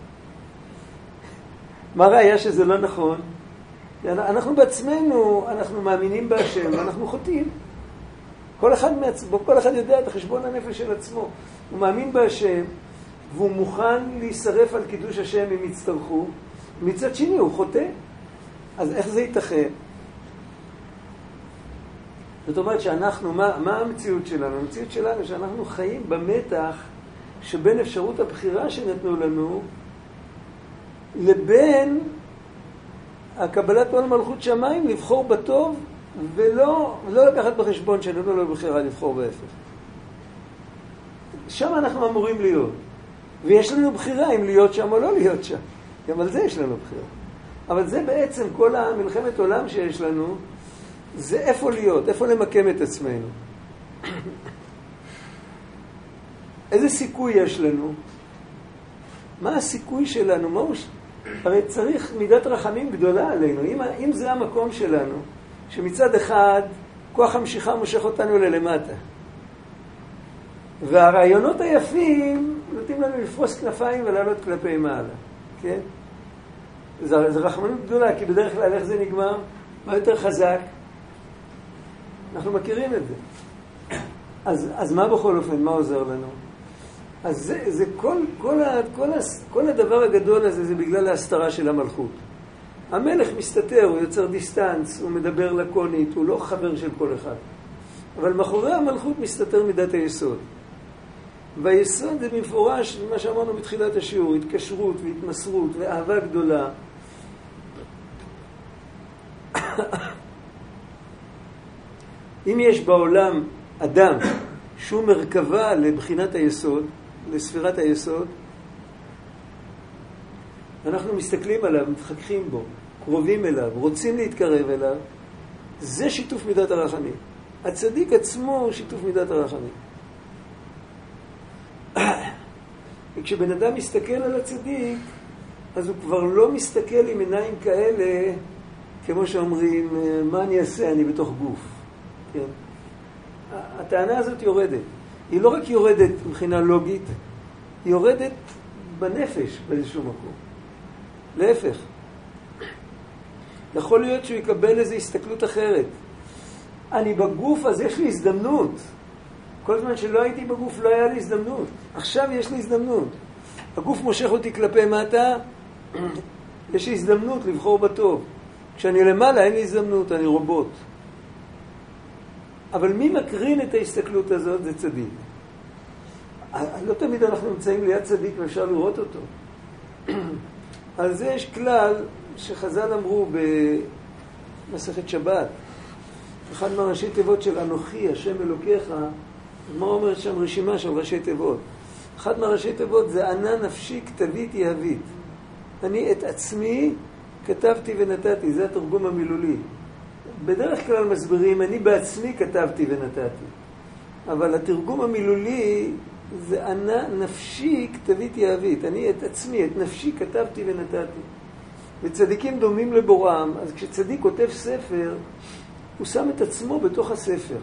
מה ראיה שזה לא נכון? אנחנו בעצמנו, אנחנו מאמינים בהשם ואנחנו חוטאים. כל אחד יודע את החשבון הנפש של עצמו. הוא מאמין בהשם והוא מוכן להישרף על קידוש השם אם יצטרכו. מצד שני הוא חוטא. אז איך זה ייתכן? זאת אומרת שאנחנו, מה המציאות שלנו? המציאות שלנו שאנחנו חיים במתח שבין אפשרות הבחירה שנתנו לנו לבין הקבלת עול מלכות שמיים לבחור בטוב ולא לקחת בחשבון שנתנו לו בחירה לבחור בהפך. שם אנחנו אמורים להיות. ויש לנו בחירה אם להיות שם או לא להיות שם. גם על זה יש לנו בחירה. אבל זה בעצם כל המלחמת עולם שיש לנו, זה איפה להיות, איפה למקם את עצמנו. איזה סיכוי יש לנו? מה הסיכוי שלנו? הרי צריך מידת רחמים גדולה עלינו. אם זה המקום שלנו, שמצד אחד כוח המשיכה מושך אותנו ללמטה. והרעיונות היפים נותנים לנו לפרוס כנפיים ולעלות כלפי מעלה. כן? זה רחמנות גדולה, כי בדרך כלל איך זה נגמר? מה יותר חזק? אנחנו מכירים את זה. אז מה בכל אופן? מה עוזר לנו? אז זה כל הדבר הגדול הזה זה בגלל ההסתרה של המלכות. המלך מסתתר, הוא יוצר דיסטנס, הוא מדבר לקונית, הוא לא חבר של כל אחד. אבל מאחורי המלכות מסתתר מידת היסוד. והיסוד זה מפורש, מה שאמרנו בתחילת השיעור, התקשרות והתמסרות ואהבה גדולה. אם יש בעולם אדם שהוא מרכבה לבחינת היסוד, לספירת היסוד, אנחנו מסתכלים עליו, מתחככים בו, קרובים אליו, רוצים להתקרב אליו, זה שיתוף מידת הרחמים. הצדיק עצמו הוא שיתוף מידת הרחמים. וכשבן אדם מסתכל על הצדיק, אז הוא כבר לא מסתכל עם עיניים כאלה, כמו שאומרים, מה אני אעשה? אני בתוך גוף. כן? הטענה הזאת יורדת. היא לא רק יורדת מבחינה לוגית, היא יורדת בנפש באיזשהו מקום. להפך. יכול להיות שהוא יקבל איזו הסתכלות אחרת. אני בגוף, אז יש לי הזדמנות. כל זמן שלא הייתי בגוף לא היה לי הזדמנות. עכשיו יש לי הזדמנות. הגוף מושך אותי כלפי מטה, יש לי הזדמנות לבחור בטוב. כשאני למעלה אין לי הזדמנות, אני רובוט. אבל מי מקרין את ההסתכלות הזאת? זה צדיק. לא תמיד אנחנו נמצאים ליד צדיק ואפשר לראות אותו. על זה יש כלל שחז"ל אמרו במסכת שבת. אחד מהראשי תיבות של אנוכי, השם אלוקיך, מה אומרת שם רשימה של ראשי תיבות? אחד מהראשי תיבות זה ענה נפשי כתבית יהבית. אני את עצמי כתבתי ונתתי, זה התרגום המילולי. בדרך כלל מסבירים, אני בעצמי כתבתי ונתתי. אבל התרגום המילולי זה נפשי כתביתי אהבית. אני את עצמי, את נפשי כתבתי ונתתי. וצדיקים דומים לבורם, אז כשצדיק כותב ספר, הוא שם את עצמו בתוך הספר.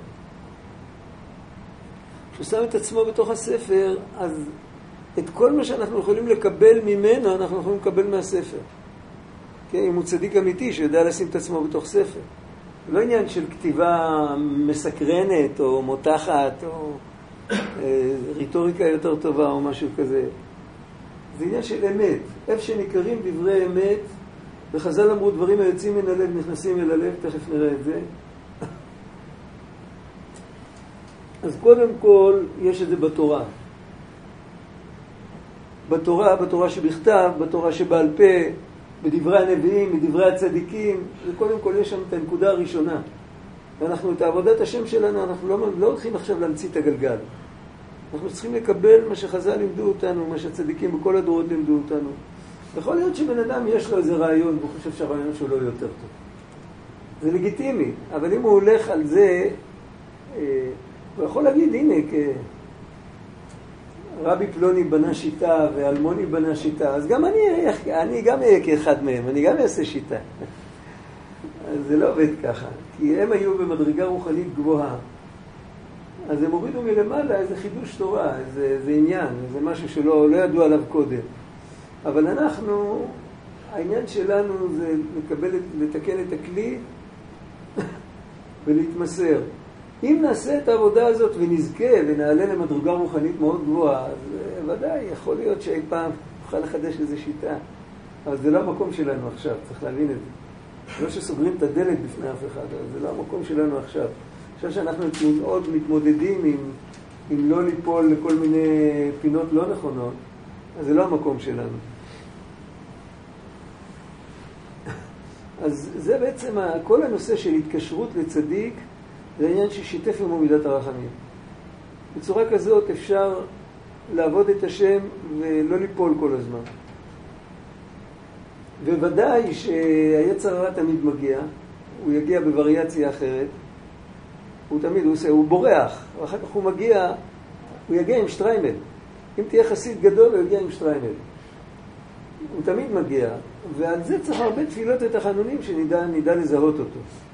כשהוא שם את עצמו בתוך הספר, אז את כל מה שאנחנו יכולים לקבל ממנו, אנחנו יכולים לקבל מהספר. כן? אם הוא צדיק אמיתי שיודע לשים את עצמו בתוך ספר. לא עניין של כתיבה מסקרנת או מותחת או ריטוריקה יותר טובה או משהו כזה. זה עניין של אמת. איפה שנקראים דברי אמת, וחז"ל אמרו דברים היוצאים מן הלב נכנסים אל הלב, תכף נראה את זה. אז קודם כל יש את זה בתורה. בתורה שבכתב, בתורה שבעל פה, בדברי הנביאים, בדברי הצדיקים, וקודם כל יש שם את הנקודה הראשונה. ואנחנו את עבודת השם שלנו, אנחנו לא הולכים עכשיו להמציא את הגלגל. אנחנו צריכים לקבל מה שחז"ל לימדו אותנו, מה שהצדיקים בכל הדורות לימדו אותנו. יכול להיות שבן אדם יש לו איזה רעיון, והוא חושב שהרעיון שלו יותר טוב. זה לגיטימי, אבל אם הוא הולך על זה, הוא יכול להגיד, הנה, רבי פלוני בנה שיטה ואלמוני בנה שיטה, אז גם אני גם אהיה כאחד מהם, אני גם אעשה שיטה. אז זה לא עובד ככה, כי הם היו במדרגה רוחנית גבוהה. אז הם הורידו מלמעלה איזה חידוש תורה, איזה עניין, איזה משהו שלא ידעו עליו קודם. אבל אנחנו, העניין שלנו זה לתקן את הכלי ולהתמסר. אם נעשה את העבודה הזאת ונזכה ונעלה למדרגה רוחנית מאוד גבוהה, אז ודאי יכול להיות שאי פעם נוכל לחדש איזו שיטה. אבל זה לא המקום שלנו עכשיו, צריך להבין את זה. לא שסוגרים את הדלת בפני אף אחד, אבל זה לא המקום שלנו עכשיו. עכשיו שאנחנו עוד מתמודדים עם לא ליפול לכל מיני פינות לא נכונות, אז זה לא המקום שלנו. אז זה בעצם כל הנושא של התקשרות לצדיק, זה העניין ששיתף עמו מידת הרחמים. בצורה כזאת אפשר לעבוד את השם ולא ליפול כל הזמן. וודאי שהיצר הרע תמיד מגיע, הוא יגיע בווריאציה אחרת, הוא בורח, ואחר כך הוא יגיע עם שטריימל. אם תהיה חסיד גדול, הוא יגיע עם שטריימל. הוא תמיד מגיע, ועל זה צריך הרבה תפילות ותחנונים שנדע לזהות אותו.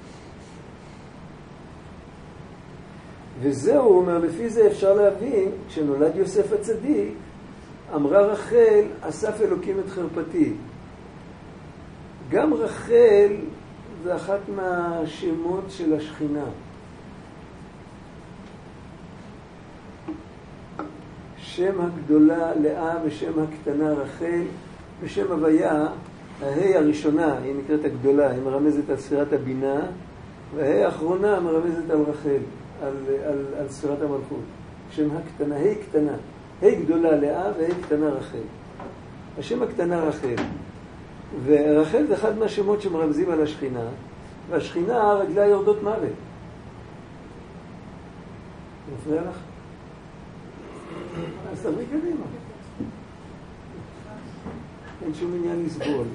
וזהו, הוא אומר, לפי זה אפשר להבין, כשנולד יוסף הצדיק, אמרה רחל, אסף אלוקים את חרפתי. גם רחל זה אחת מהשמות של השכינה. שם הגדולה לאה ושם הקטנה רחל, ושם הוויה, ההי הראשונה, היא נקראת הגדולה, היא מרמזת על ספירת הבינה, וההי האחרונה מרמזת על רחל, על ספירת המלכות. שם הקטנה, ההי קטנה, ההי גדולה לאה וההי קטנה רחל. השם הקטנה רחל. ורחל זה אחד מהשמות שמרמזים על השכינה, והשכינה רגליה יורדות מוות. מפריע לך? אז תברי קדימה. אין שום עניין לסבול.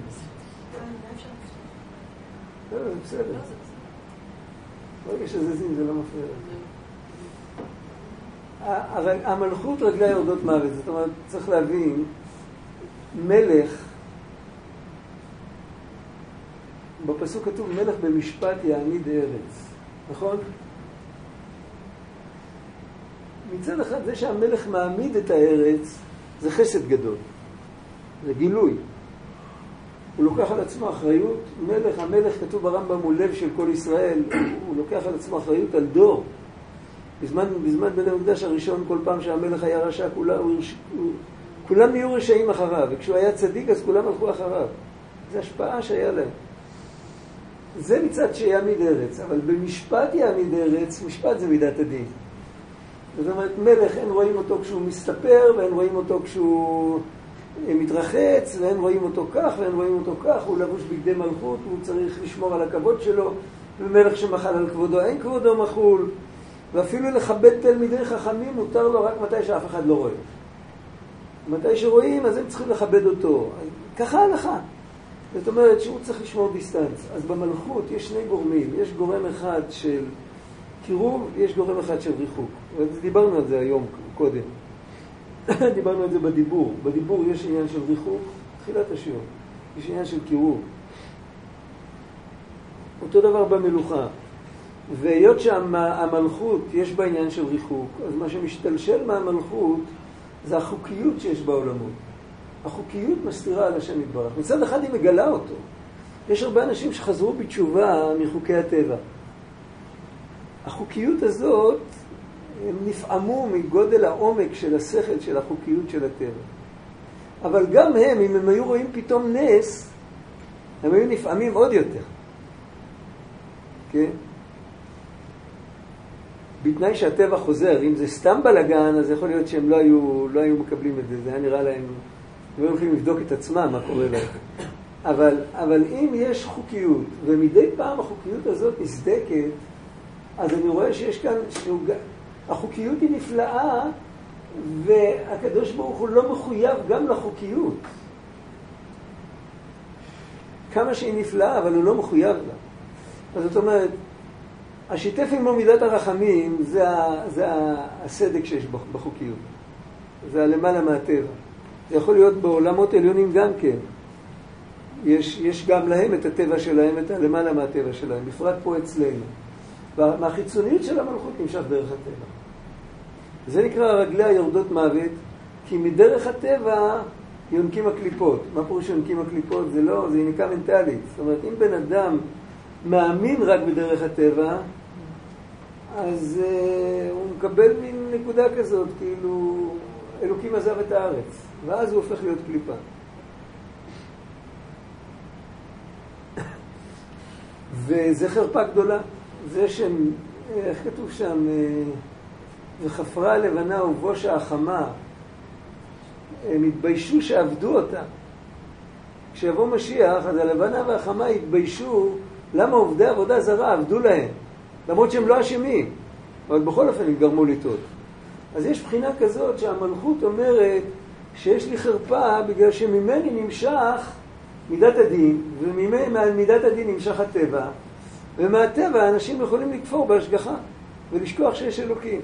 בסדר. ברגע שזזים זה לא מפריע. המלכות רגליה יורדות מוות. זאת אומרת, צריך להבין, מלך, בפסוק כתוב מלך במשפט יעמיד ארץ. נכון? מצד אחד זה שהמלך מעמיד את הארץ זה חסד גדול, זה גילוי. הוא לוקח על עצמו אחריות, המלך כתוב ברמב"ם הוא לב של כל ישראל, הוא לוקח על עצמו אחריות על דור. בזמן בית המקדש הראשון, כל פעם שהמלך היה רשע, כולם נהיו רשעים אחריו, וכשהוא היה צדיק אז כולם הלכו אחריו. זו השפעה שהיה להם. זה מצד שיעמיד ארץ, אבל במשפט יעמיד ארץ, משפט זה מידת הדין. זאת אומרת, מלך אין רואים אותו כשהוא מסתפר, ואין רואים אותו כשהוא מתרחץ, ואין רואים אותו כך, ואין רואים אותו כך, הוא לבוש בגדי מלכות, הוא צריך לשמור על הכבוד שלו, ומלך שמחל על כבודו, אין כבודו מחול, ואפילו לכבד תלמידי חכמים מותר לו רק מתי שאף אחד לא רואה. מתי שרואים, אז הם צריכים לכבד אותו. ככה הלכה. זאת אומרת שהוא צריך לשמור דיסטנס. אז במלכות יש שני גורמים. יש גורם אחד של קירוב, יש גורם אחד של ריחוק. דיברנו על זה היום קודם. דיברנו על זה בדיבור. בדיבור יש עניין של ריחוק, תחילת השיעור. יש עניין של קירוב. אותו דבר במלוכה. והיות שהמלכות יש בה עניין של ריחוק, אז מה שמשתלשל מהמלכות זה החוקיות שיש בעולמות. החוקיות מסתירה על השם יתברך. מצד אחד היא מגלה אותו. יש הרבה אנשים שחזרו בתשובה מחוקי הטבע. החוקיות הזאת, הם נפעמו מגודל העומק של השכל של החוקיות של הטבע. אבל גם הם, אם הם היו רואים פתאום נס, הם היו נפעמים עוד יותר. כן? בתנאי שהטבע חוזר. אם זה סתם בלגן, אז יכול להיות שהם לא היו מקבלים את זה. זה היה נראה להם, הם היו יכולים לבדוק את עצמם מה קורה להם. אבל אם יש חוקיות, ומדי פעם החוקיות הזאת נסדקת, אז אני רואה שיש כאן, החוקיות היא נפלאה, והקדוש ברוך הוא לא מחויב גם לחוקיות. כמה שהיא נפלאה, אבל הוא לא מחויב לה. אז זאת אומרת, השיתף עמו מידת הרחמים זה הסדק שיש בחוקיות. זה הלמעלה מהטבע. זה יכול להיות בעולמות עליונים גם כן. יש גם להם את הטבע שלהם, את הלמעלה מהטבע שלהם, בפרט פה אצלנו. והחיצוניות של המלכות נמשך דרך הטבע. זה נקרא רגלי היורדות מוות, כי מדרך הטבע יונקים הקליפות. מה פירוש יונקים הקליפות? זה יניקה מנטלית. זאת אומרת, אם בן אדם מאמין רק בדרך הטבע, אז הוא מקבל מין נקודה כזאת, כאילו אלוקים עזב את הארץ, ואז הוא הופך להיות קליפה. וזה חרפה גדולה. זה שהם, איך כתוב שם, וחפרה הלבנה ובושה החמה, הם התביישו שעבדו אותה. כשיבוא משיח, אז הלבנה והחמה התביישו, למה עובדי עבודה זרה עבדו להם? למרות שהם לא אשמים, אבל בכל אופן הם גרמו לטעות. אז יש בחינה כזאת שהמלכות אומרת שיש לי חרפה בגלל שממני נמשך מידת הדין, וממידת הדין נמשך הטבע, ומהטבע האנשים יכולים לכפור בהשגחה ולשכוח שיש אלוקים.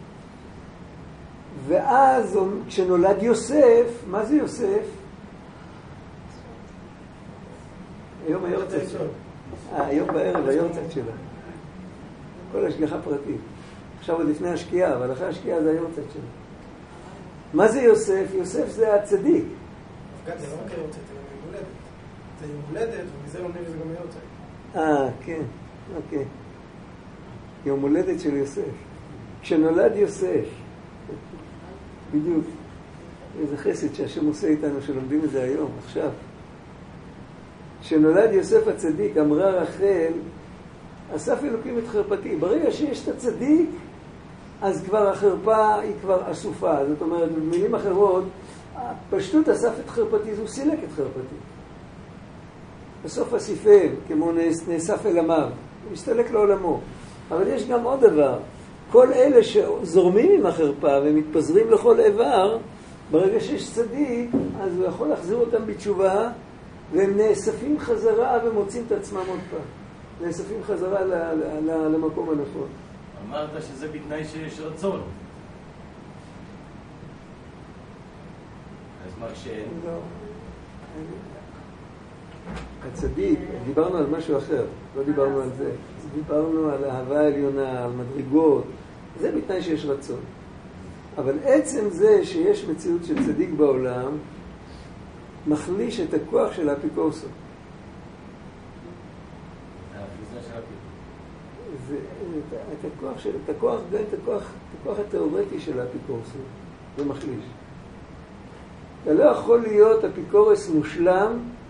ואז כשנולד יוסף, מה זה יוסף? היום היורצת שלה. היום בערב היורצת שלה. כל השגחה פרטית. עכשיו עוד לפני השקיעה, אבל אחרי השקיעה זה היורצת שלה. מה זה יוסף? יוסף זה הצדיק. זה לא רק היורצת, זה יום הולדת. זה יום הולדת, ומזה אומרים שזה גם היורצת. כן. אוקיי. יום הולדת של יוסף. כשנולד יוסף, בדיוק, איזה חסד שהשם עושה איתנו שלומדים את זה היום, עכשיו. כשנולד יוסף הצדיק, אמרה רחל, אסף אלוקים את חרפתי. ברגע שיש את הצדיק, אז כבר החרפה היא כבר אסופה. זאת אומרת, במילים אחרות, פשטות אסף את חרפתי, הוא סילק את חרפתי. בסוף אסיפם, כמו נאסף אל עמיו, הוא מסתלק לעולמו. אבל יש גם עוד דבר, כל אלה שזורמים עם החרפה ומתפזרים לכל איבר, ברגע שיש צדיק, אז הוא יכול להחזיר אותם בתשובה, והם נאספים חזרה ומוצאים את עצמם עוד פעם. נאספים חזרה למקום הנכון. אמרת שזה בתנאי שיש רצון. אז מה שאין? לא. הצדיק, דיברנו על משהו אחר, לא דיברנו על זה. דיברנו על אהבה עליונה, על מדרגות. זה בתנאי שיש רצון. אבל עצם זה שיש מציאות של צדיק בעולם, מחליש את הכוח של האפיקורסות. את הכוח התיאורטי של האפיקורסות, זה מחליש. אתה לא יכול להיות אפיקורס מושלם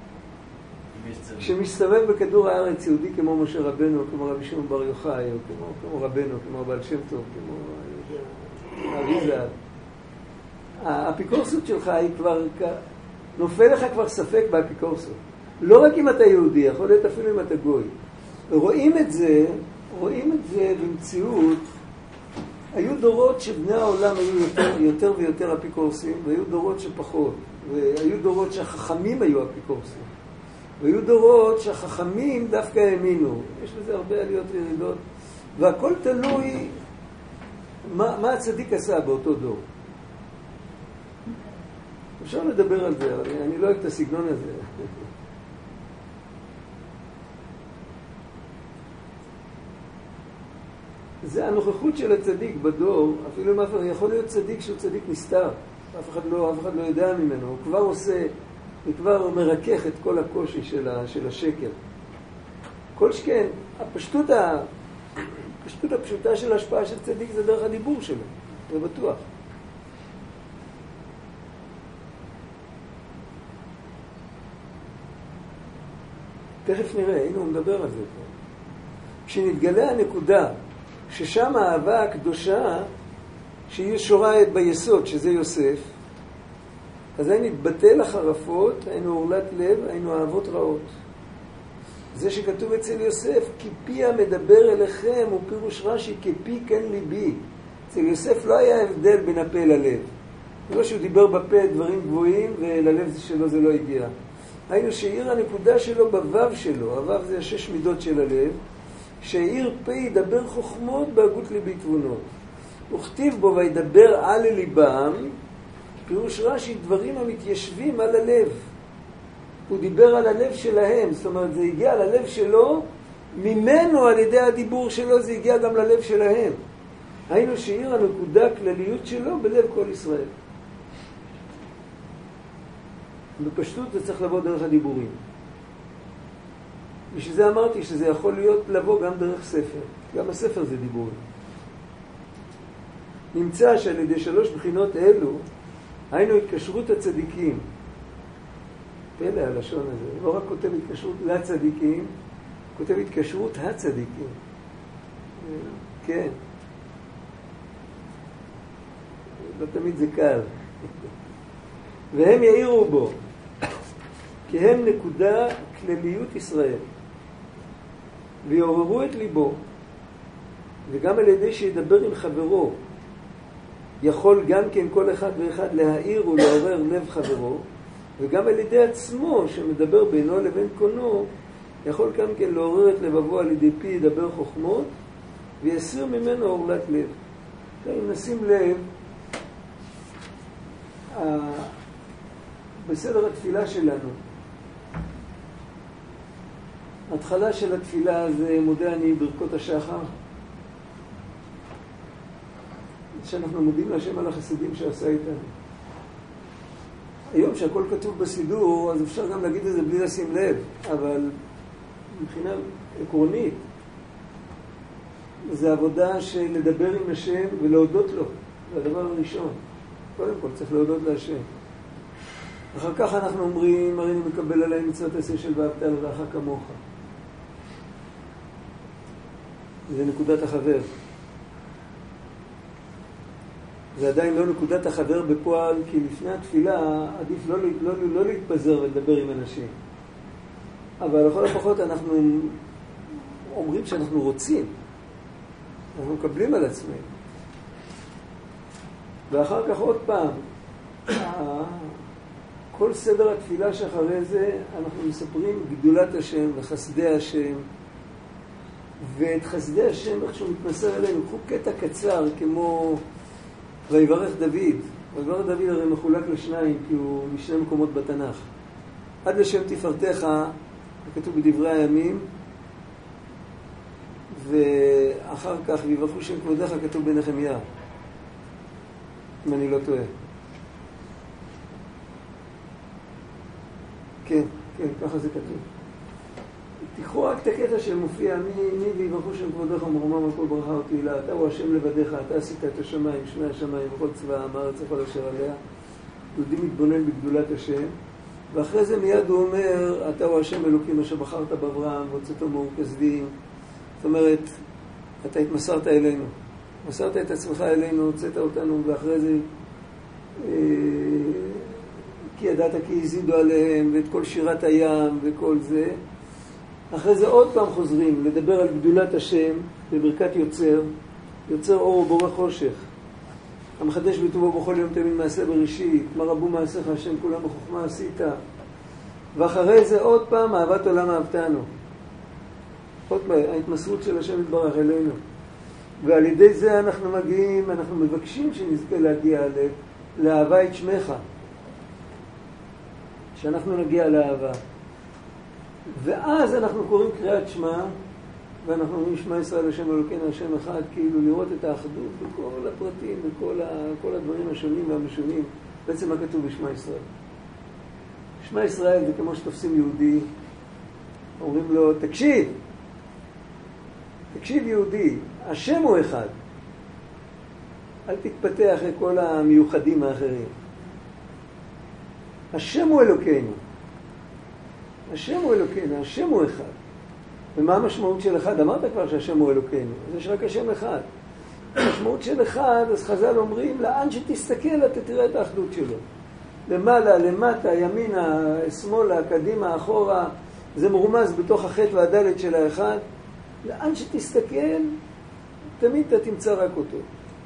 שמסתובב בכדור הארץ יהודי כמו משה רבנו, כמו רבי שמעון בר יוחאי, או כמו רבנו, כמו בעל שם טוב, כמו אריזה. האפיקורסות שלך היא כבר, נופל לך כבר ספק באפיקורסות. לא רק אם אתה יהודי, יכול להיות אפילו אם אתה גוי. רואים את זה במציאות. היו דורות שבני העולם היו יותר ויותר אפיקורסים, והיו דורות שפחות. והיו דורות שהחכמים היו אפיקורסים. והיו דורות שהחכמים דווקא האמינו. יש לזה הרבה עליות וירידות, והכל תלוי מה הצדיק עשה באותו דור. אפשר לדבר על זה, אבל אני לא אוהב את הסגנון הזה. זה הנוכחות של הצדיק בדור. אפילו אם יכול להיות צדיק שהוא צדיק נסתר, אף אחד לא יודע ממנו, הוא כבר עושה, הוא כבר מרכך את כל הקושי של השקר. כל שכן, הפשטות הפשוטה של ההשפעה של צדיק זה דרך הדיבור שלו, זה בטוח. תכף נראה, הנה הוא מדבר על זה פה. כשנתגלה הנקודה ששם האהבה הקדושה שהיא שורה ביסוד, שזה יוסף, אז היינו נתבטל החרפות, היינו אורלת לב, היינו אהבות רעות. זה שכתוב אצל יוסף, כי פי המדבר אליכם, הוא פירוש רש"י, כפי כן ליבי. אצל יוסף לא היה הבדל בין הפה ללב. לא שהוא דיבר בפה דברים גבוהים, וללב שלו זה לא הגיע. היינו שהעיר הנקודה שלו בוו שלו, הוו זה 6 מידות של הלב, שהעיר פה ידבר חוכמות בהגות ליבי תבונות. וכתיב בו וידבר על ליבם, פירוש רש"י דברים המתיישבים על הלב. הוא דיבר על הלב שלהם, זאת אומרת זה הגיע ללב שלו, ממנו על ידי הדיבור שלו זה הגיע גם ללב שלהם. היינו שהעיר הנקודה הכלליות שלו בלב כל ישראל. בפשטות זה צריך לבוא דרך הדיבורים. בשביל זה אמרתי שזה יכול לבוא גם דרך ספר. גם הספר זה דיבורים. נמצא שעל ידי 3 בחינות אלו, היינו התקשרות הצדיקים. פלא הלשון הזה. לא רק כותב התקשרות לצדיקים, כותב התקשרות הצדיקים. כן. לא תמיד זה קל. והם יאירו בו, כי הם נקודה כלליות ישראל. ויעוררו את ליבו, וגם על ידי שידבר עם חברו, יכול גם כן כל אחד ואחד להעיר ולעורר לב חברו, וגם על ידי עצמו שמדבר בינו לבין קונו, יכול גם כן לעורר את לבבו על ידי פי ידבר חוכמות, ויסיר ממנו עורלת לב. אם נשים לב, בסדר התפילה שלנו, התחלה של התפילה זה מודה אני ברכות השחר, שאנחנו מודים להשם על החסדים שעשה איתנו. היום שהכל כתוב בסידור, אז אפשר גם להגיד את זה בלי לשים לב, אבל מבחינה עקרונית, זה עבודה של לדבר עם השם ולהודות לו. זה הדבר הראשון. קודם כל צריך להודות להשם. אחר כך אנחנו אומרים, הרי אני מקבל עליי מצוות עשה של ואהבת לרעך כמוך. זה נקודת החבר. זה עדיין לא נקודת החבר בפועל, כי לפני התפילה עדיף לא להתפזר ולדבר עם אנשים. אבל לכל הפחות אנחנו אומרים שאנחנו רוצים. אנחנו מקבלים על עצמנו. ואחר כך עוד פעם, כל סדר התפילה שאחרי זה, אנחנו מספרים גדולת השם וחסדי השם, ואת חסדי השם, איך שהוא מתמסר אלינו, קחו קטע קצר, כמו ויברך דוד. ויברך דוד הרי מחולק לשניים, כי הוא משני מקומות בתנ"ך. עד לשם תפארתך, כתוב בדברי הימים, ואחר כך ויברכו שם כבודך, כתוב בנחמיה, אם אני לא טועה. כן, ככה זה כתוב. תיקחו רק את הקטע שמופיע, מי ויברכו שם כבודך ומרומם על כל ברכה ותהילה, אתה הוא השם לבדיך, אתה עשית את השמיים, שמי השמיים, וכל צבא הארץ וכל אשר עליה. יהודי מתבונן בגדולת השם, ואחרי זה מיד הוא אומר, אתה הוא השם אלוקים אשר בחרת באברהם והוצאתו מאור כסדים. זאת אומרת, אתה התמסרת אלינו, מסרת את עצמך אלינו, הוצאת אותנו, ואחרי זה כי ידעת כי הזידו עליהם, ואת כל שירת הים וכל זה. אחרי זה עוד פעם חוזרים לדבר על גדולת השם בברכת יוצר, יוצר אור ובורא חושך, המחדש בטובו בכל יום תמיד מעשה בראשית, מה רבו מעשיך השם כולם בחוכמה עשית. ואחרי זה עוד פעם אהבת עולם אהבתנו. עוד פעם, ההתמסרות של השם יתברך אלינו. ועל ידי זה אנחנו מגיעים, אנחנו מבקשים שנזכה להגיע לאהבה את שמך. שאנחנו נגיע לאהבה. ואז אנחנו קוראים קריאת שמע, ואנחנו אומרים שמע ישראל השם אלוקינו השם אחד, כאילו לראות את האחדות בכל הפרטים, בכל הדברים השונים והמשונים. בעצם מה כתוב בשמע ישראל? שמע ישראל זה כמו שתופסים יהודי, אומרים לו, תקשיב יהודי, השם הוא אחד. אל תתפתח לכל המיוחדים האחרים. השם הוא אלוקינו. השם הוא אלוקינו, השם הוא אחד. ומה המשמעות של אחד? אמרת כבר שהשם הוא אלוקינו. אז יש רק השם אחד. המשמעות של אחד, אז חז"ל אומרים, לאן שתסתכל אתה תראה את האחדות שלו. למעלה, למטה, ימינה, שמאלה, קדימה, אחורה, זה מרומז בתוך החטא והדלת של האחד. לאן שתסתכל, תמיד אתה תמצא רק אותו.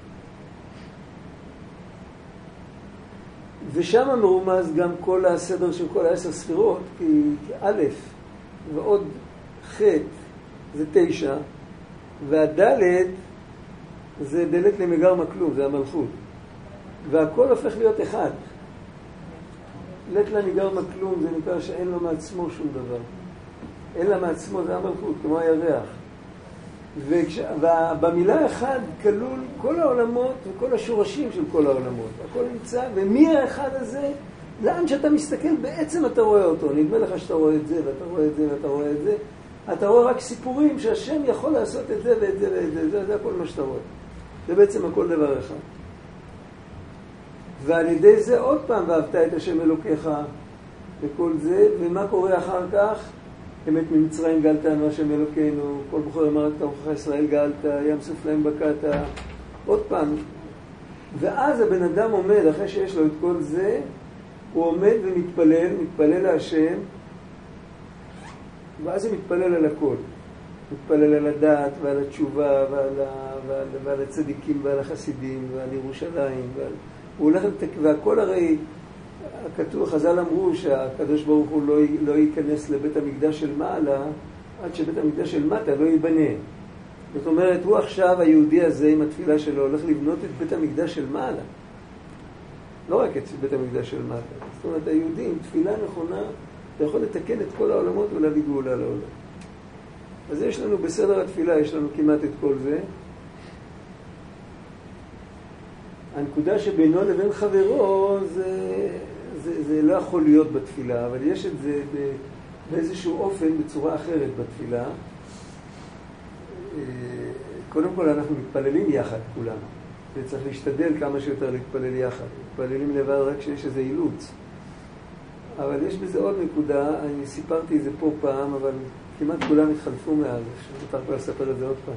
ושם מרומז גם כל הסדר של כל 10 ספירות, כי א' ועוד ח' זה 9, והדלת זה דלת למגר מכלום, זה המלכות. והכל הופך להיות אחד. דלת למגר מכלום זה נקרא שאין לו מעצמו שום דבר. אין לה מעצמו, זה המלכות, כמו הירח. ובמילה אחד כלול כל העולמות וכל השורשים של כל העולמות. הכל נמצא, ומי האחד הזה, לאן שאתה מסתכל, בעצם אתה רואה אותו. נדמה לך שאתה רואה את זה, ואתה רואה את זה, ואתה רואה את זה. אתה רואה רק סיפורים שהשם יכול לעשות את זה ואת זה ואת זה. זה הכל מה שאתה רואה. זה בעצם הכל דבר אחד. ועל ידי זה עוד פעם, ואהבת את השם אלוקיך וכל זה, ומה קורה אחר כך? אמת ממצרים גאלתנו השם אלוקינו, כל בחור אמר את תורך ישראל גאלת, ים סוף להם בקעת, עוד פעם. ואז הבן אדם עומד, אחרי שיש לו את כל זה, הוא עומד מתפלל להשם, ואז הוא מתפלל על הכל. מתפלל על הדעת ועל התשובה ועל הצדיקים ועל החסידים ועל ירושלים. הוא הולך והכל הרי, הכתוב, חז"ל אמרו שהקדוש ברוך הוא לא ייכנס לבית המקדש של מעלה עד שבית המקדש של מטה לא ייבנה. זאת אומרת, הוא עכשיו, היהודי הזה עם התפילה שלו, הולך לבנות את בית המקדש של מעלה. לא רק את בית המקדש של מטה. זאת אומרת, היהודי עם תפילה נכונה, אתה יכול לתקן את כל העולמות ולהביא גאולה לעולם. אז יש לנו בסדר התפילה, יש לנו כמעט את כל זה. הנקודה שבינו לבין חברו זה לא יכול להיות בתפילה, אבל יש את זה באיזשהו אופן, בצורה אחרת בתפילה. קודם כל אנחנו מתפללים יחד כולם, וצריך להשתדל כמה שיותר להתפלל יחד. מתפללים לבד רק שיש איזה אילוץ. אבל יש בזה עוד נקודה, אני סיפרתי את זה פה פעם, אבל כמעט כולם התחלפו מאז, שאני כבר לספר את זה עוד פעם.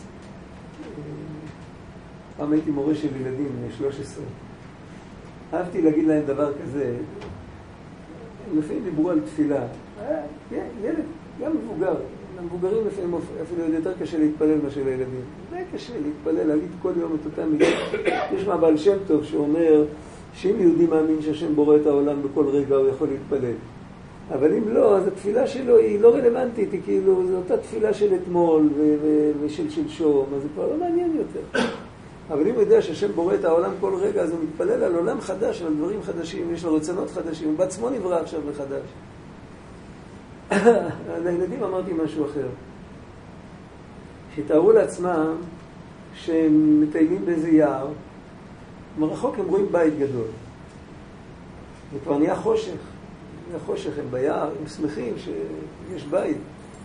פעם הייתי מורה של ילדים, 13. אהבתי להגיד להם דבר כזה, לפעמים דיברו על תפילה. ילד, גם מבוגר. למבוגרים לפעמים אפילו יותר קשה להתפלל מה של הילדים. זה קשה להתפלל, להגיד כל יום את אותם מילים. יש מה בעל שם טוב שאומר שאם יהודי מאמין שהשם בורא את העולם בכל רגע הוא יכול להתפלל. אבל אם לא, אז התפילה שלו היא לא רלוונטית, היא כאילו, זו אותה תפילה של אתמול ושל שלשום, אז זה כבר לא מעניין יותר. אבל אם הוא יודע שהשם בורא את העולם כל רגע, אז הוא מתפלל על עולם חדש, על דברים חדשים, יש לו רצונות חדשים, הוא בעצמו נברא עכשיו מחדש. לילדים אמרתי משהו אחר. שתארו לעצמם שהם מטיילים באיזה יער, מרחוק הם רואים בית גדול. וכבר נהיה חושך. נהיה חושך, הם ביער, הם שמחים שיש בית.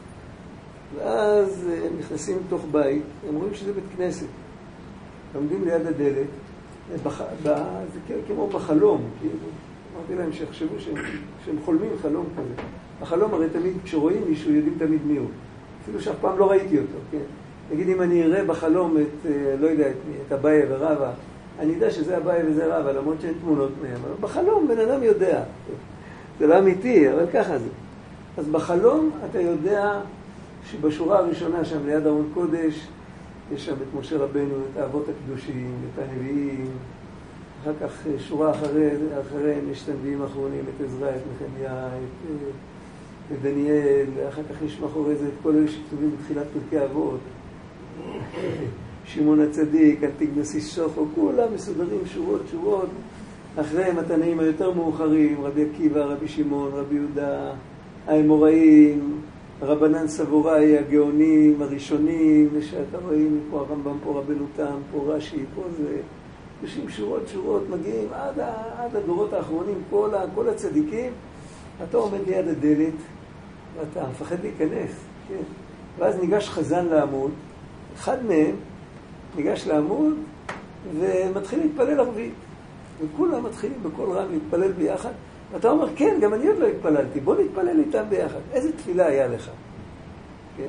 ואז הם נכנסים לתוך בית, הם רואים שזה בית כנסת. עומדים ליד הדלת, זה כמו בחלום, כאילו. אמרתי להם שיחשבו שהם חולמים חלום כזה. החלום הרי תמיד, כשרואים מישהו, יודעים תמיד מי הוא. אפילו שאף פעם לא ראיתי אותו, כן? נגיד, אם אני אראה בחלום את, לא יודע, את אביי ורבא, אני יודע שזה אביי וזה רבא, למרות שאין תמונות מהם. אבל בחלום בן אדם יודע. זה לא אמיתי, אבל ככה זה. אז בחלום אתה יודע שבשורה הראשונה שם ליד ארון קודש, יש שם את משה רבנו, את האבות הקדושים, את הנביאים, אחר כך שורה אחריהם יש את הנביאים האחרונים, את עזרא, את נחמיה, את דניאל, אחר כך יש מאחורי זה את כל אלה שכתובים בתחילת פרקי אבות. שמעון הצדיק, אנטיגנוס שוחו, כולם מסודרים שורות. אחריהם התנאים היותר מאוחרים, רבי עקיבא, רבי שמעון, רבי יהודה, האמוראים, רבנן סבוראי, הגאונים הראשונים, שאתה רואים פה הרמב"ם, פה רבנו תם, פה רש"י, פה זה, יושבים שורות, מגיעים עד הדורות האחרונים, כל הצדיקים, אתה עומד ליד הדלת, ואתה מפחד להיכנס, כן? ואז ניגש חזן לעמוד, אחד מהם ניגש לעמוד ומתחיל להתפלל ערבית. וכולם מתחילים בכל רם להתפלל ביחד. ואתה אומר, כן, גם אני עוד לא התפללתי, בוא נתפלל איתם ביחד. איזה תפילה היה לך? כן?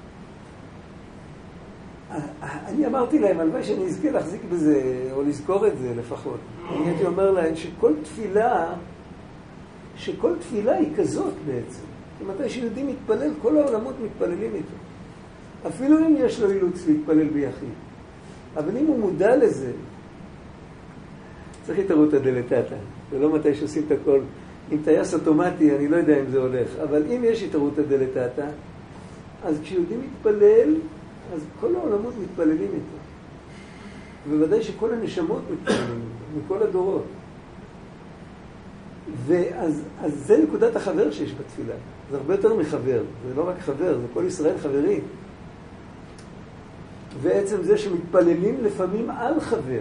אני אמרתי להם, הלוואי שאני אזכה להחזיק בזה, או לזכור את זה לפחות. אני הייתי אומר להם שכל תפילה היא כזאת בעצם. מתי שיהודי מתפלל, כל העולמות מתפללים איתו. אפילו אם יש לו אילוץ להתפלל ביחיד. אבל אם הוא מודע לזה, צריך התערותא דלתתא. זה לא מתי שעושים את הכל. עם טייס אוטומטי, אני לא יודע אם זה הולך. אבל אם יש התערותא דלתתא, אז כשיהודי מתפלל, אז כל העולמות מתפללים איתו. ובוודאי שכל הנשמות מתפללים, מכל הדורות. ואז זה נקודת החבר שיש בתפילה. זה הרבה יותר מחבר. זה לא רק חבר, זה כל ישראל חברים. ועצם זה שמתפללים לפעמים על חבר.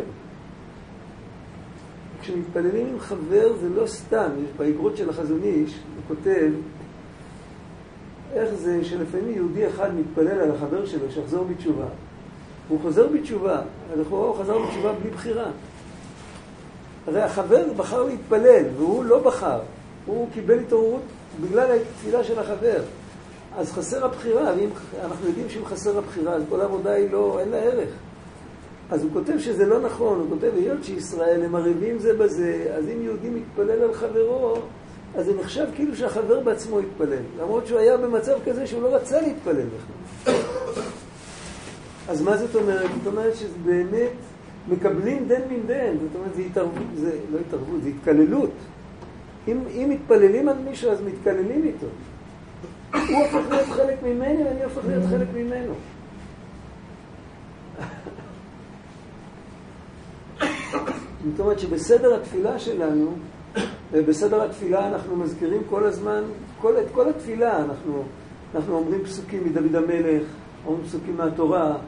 כשמתפללים עם חבר זה לא סתם. יש באגרות של החזון איש, הוא כותב איך זה שלפעמים יהודי אחד מתפלל על החבר שלו שיחזור בתשובה. הוא חוזר בתשובה, הוא חזר בתשובה בלי בחירה. הרי החבר בחר להתפלל, והוא לא בחר. הוא קיבל התעוררות בגלל התפילה של החבר. אז חסר הבחירה, ואם אנחנו יודעים שאם חסר הבחירה, אז כל העבודה היא לא, אין לה ערך. אז הוא כותב שזה לא נכון, הוא כותב, היות שישראל הם ערבים זה בזה, אז אם יהודי מתפלל על חברו, אז זה נחשב כאילו שהחבר בעצמו התפלל. למרות שהוא היה במצב כזה שהוא לא רצה להתפלל בכלל. אז מה זאת אומרת? זאת אומרת שזה באמת מקבלים דן מן דן. זאת אומרת, זה התערבות, זה לא התערבות, זה התקללות. אם מתפללים על מישהו, אז מתקללים איתו. הוא הופך להיות חלק ממני, ואני הופך להיות חלק ממנו. זאת אומרת שבסדר התפילה שלנו, ובסדר התפילה אנחנו מזכירים כל הזמן, את כל התפילה אנחנו אומרים פסוקים מדוד המלך, אומרים פסוקים מהתורה,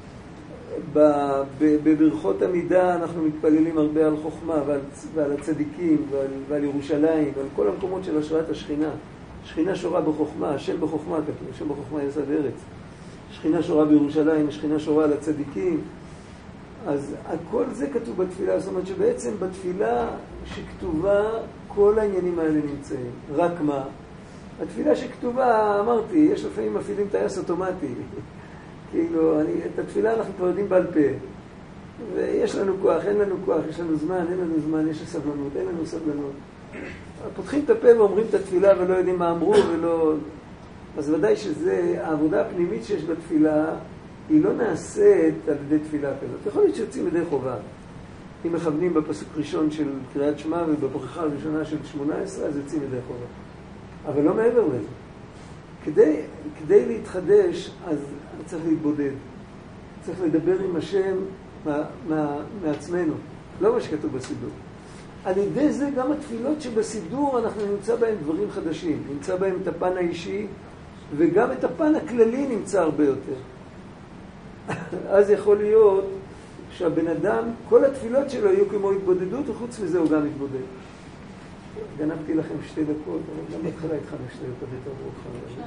בברכות עמידה אנחנו מתפללים הרבה על חוכמה ועל הצדיקים ועל ירושלים ועל כל המקומות של השראת השכינה. שכינה שורה בחוכמה, השם בחוכמה כתוב, השם בחוכמה יסד ארץ. שכינה שורה בירושלים, השכינה שורה על הצדיקים. אז הכל זה כתוב בתפילה, זאת אומרת שבעצם בתפילה שכתובה כל העניינים האלה נמצאים. רק מה? התפילה שכתובה, אמרתי, יש לפעמים מפעילים טייס אוטומטי. כאילו, את התפילה אנחנו כבר יודעים בעל פה. ויש לנו כוח, אין לנו כוח, יש לנו זמן, אין לנו זמן, יש סבלנות, אין לנו סבלנות. פותחים את הפה ואומרים את התפילה ולא יודעים מה אמרו ולא... אז ודאי שזה, העבודה הפנימית שיש בתפילה, היא לא נעשית על ידי תפילה כזאת. יכול להיות שיוצאים ידי חובה. אם מכוונים בפסוק ראשון של קריאת שמע ובברכה הראשונה של 18, אז יוצאים ידי חובה. אבל לא מעבר לזה. כדי להתחדש, אז צריך להתבודד. צריך לדבר עם השם מעצמנו. לא מה שכתוב בסידור. על ידי זה גם התפילות שבסידור אנחנו נמצא בהם דברים חדשים. נמצא בהם את הפן האישי, וגם את הפן הכללי נמצא הרבה יותר. אז יכול להיות שהבן אדם, כל התפילות שלו יהיו כמו התבודדות, וחוץ מזה הוא גם מתבודד. גנבתי לכם 2 דקות, אבל גם בהתחלה איתך 2 דקות יותר מאוחר.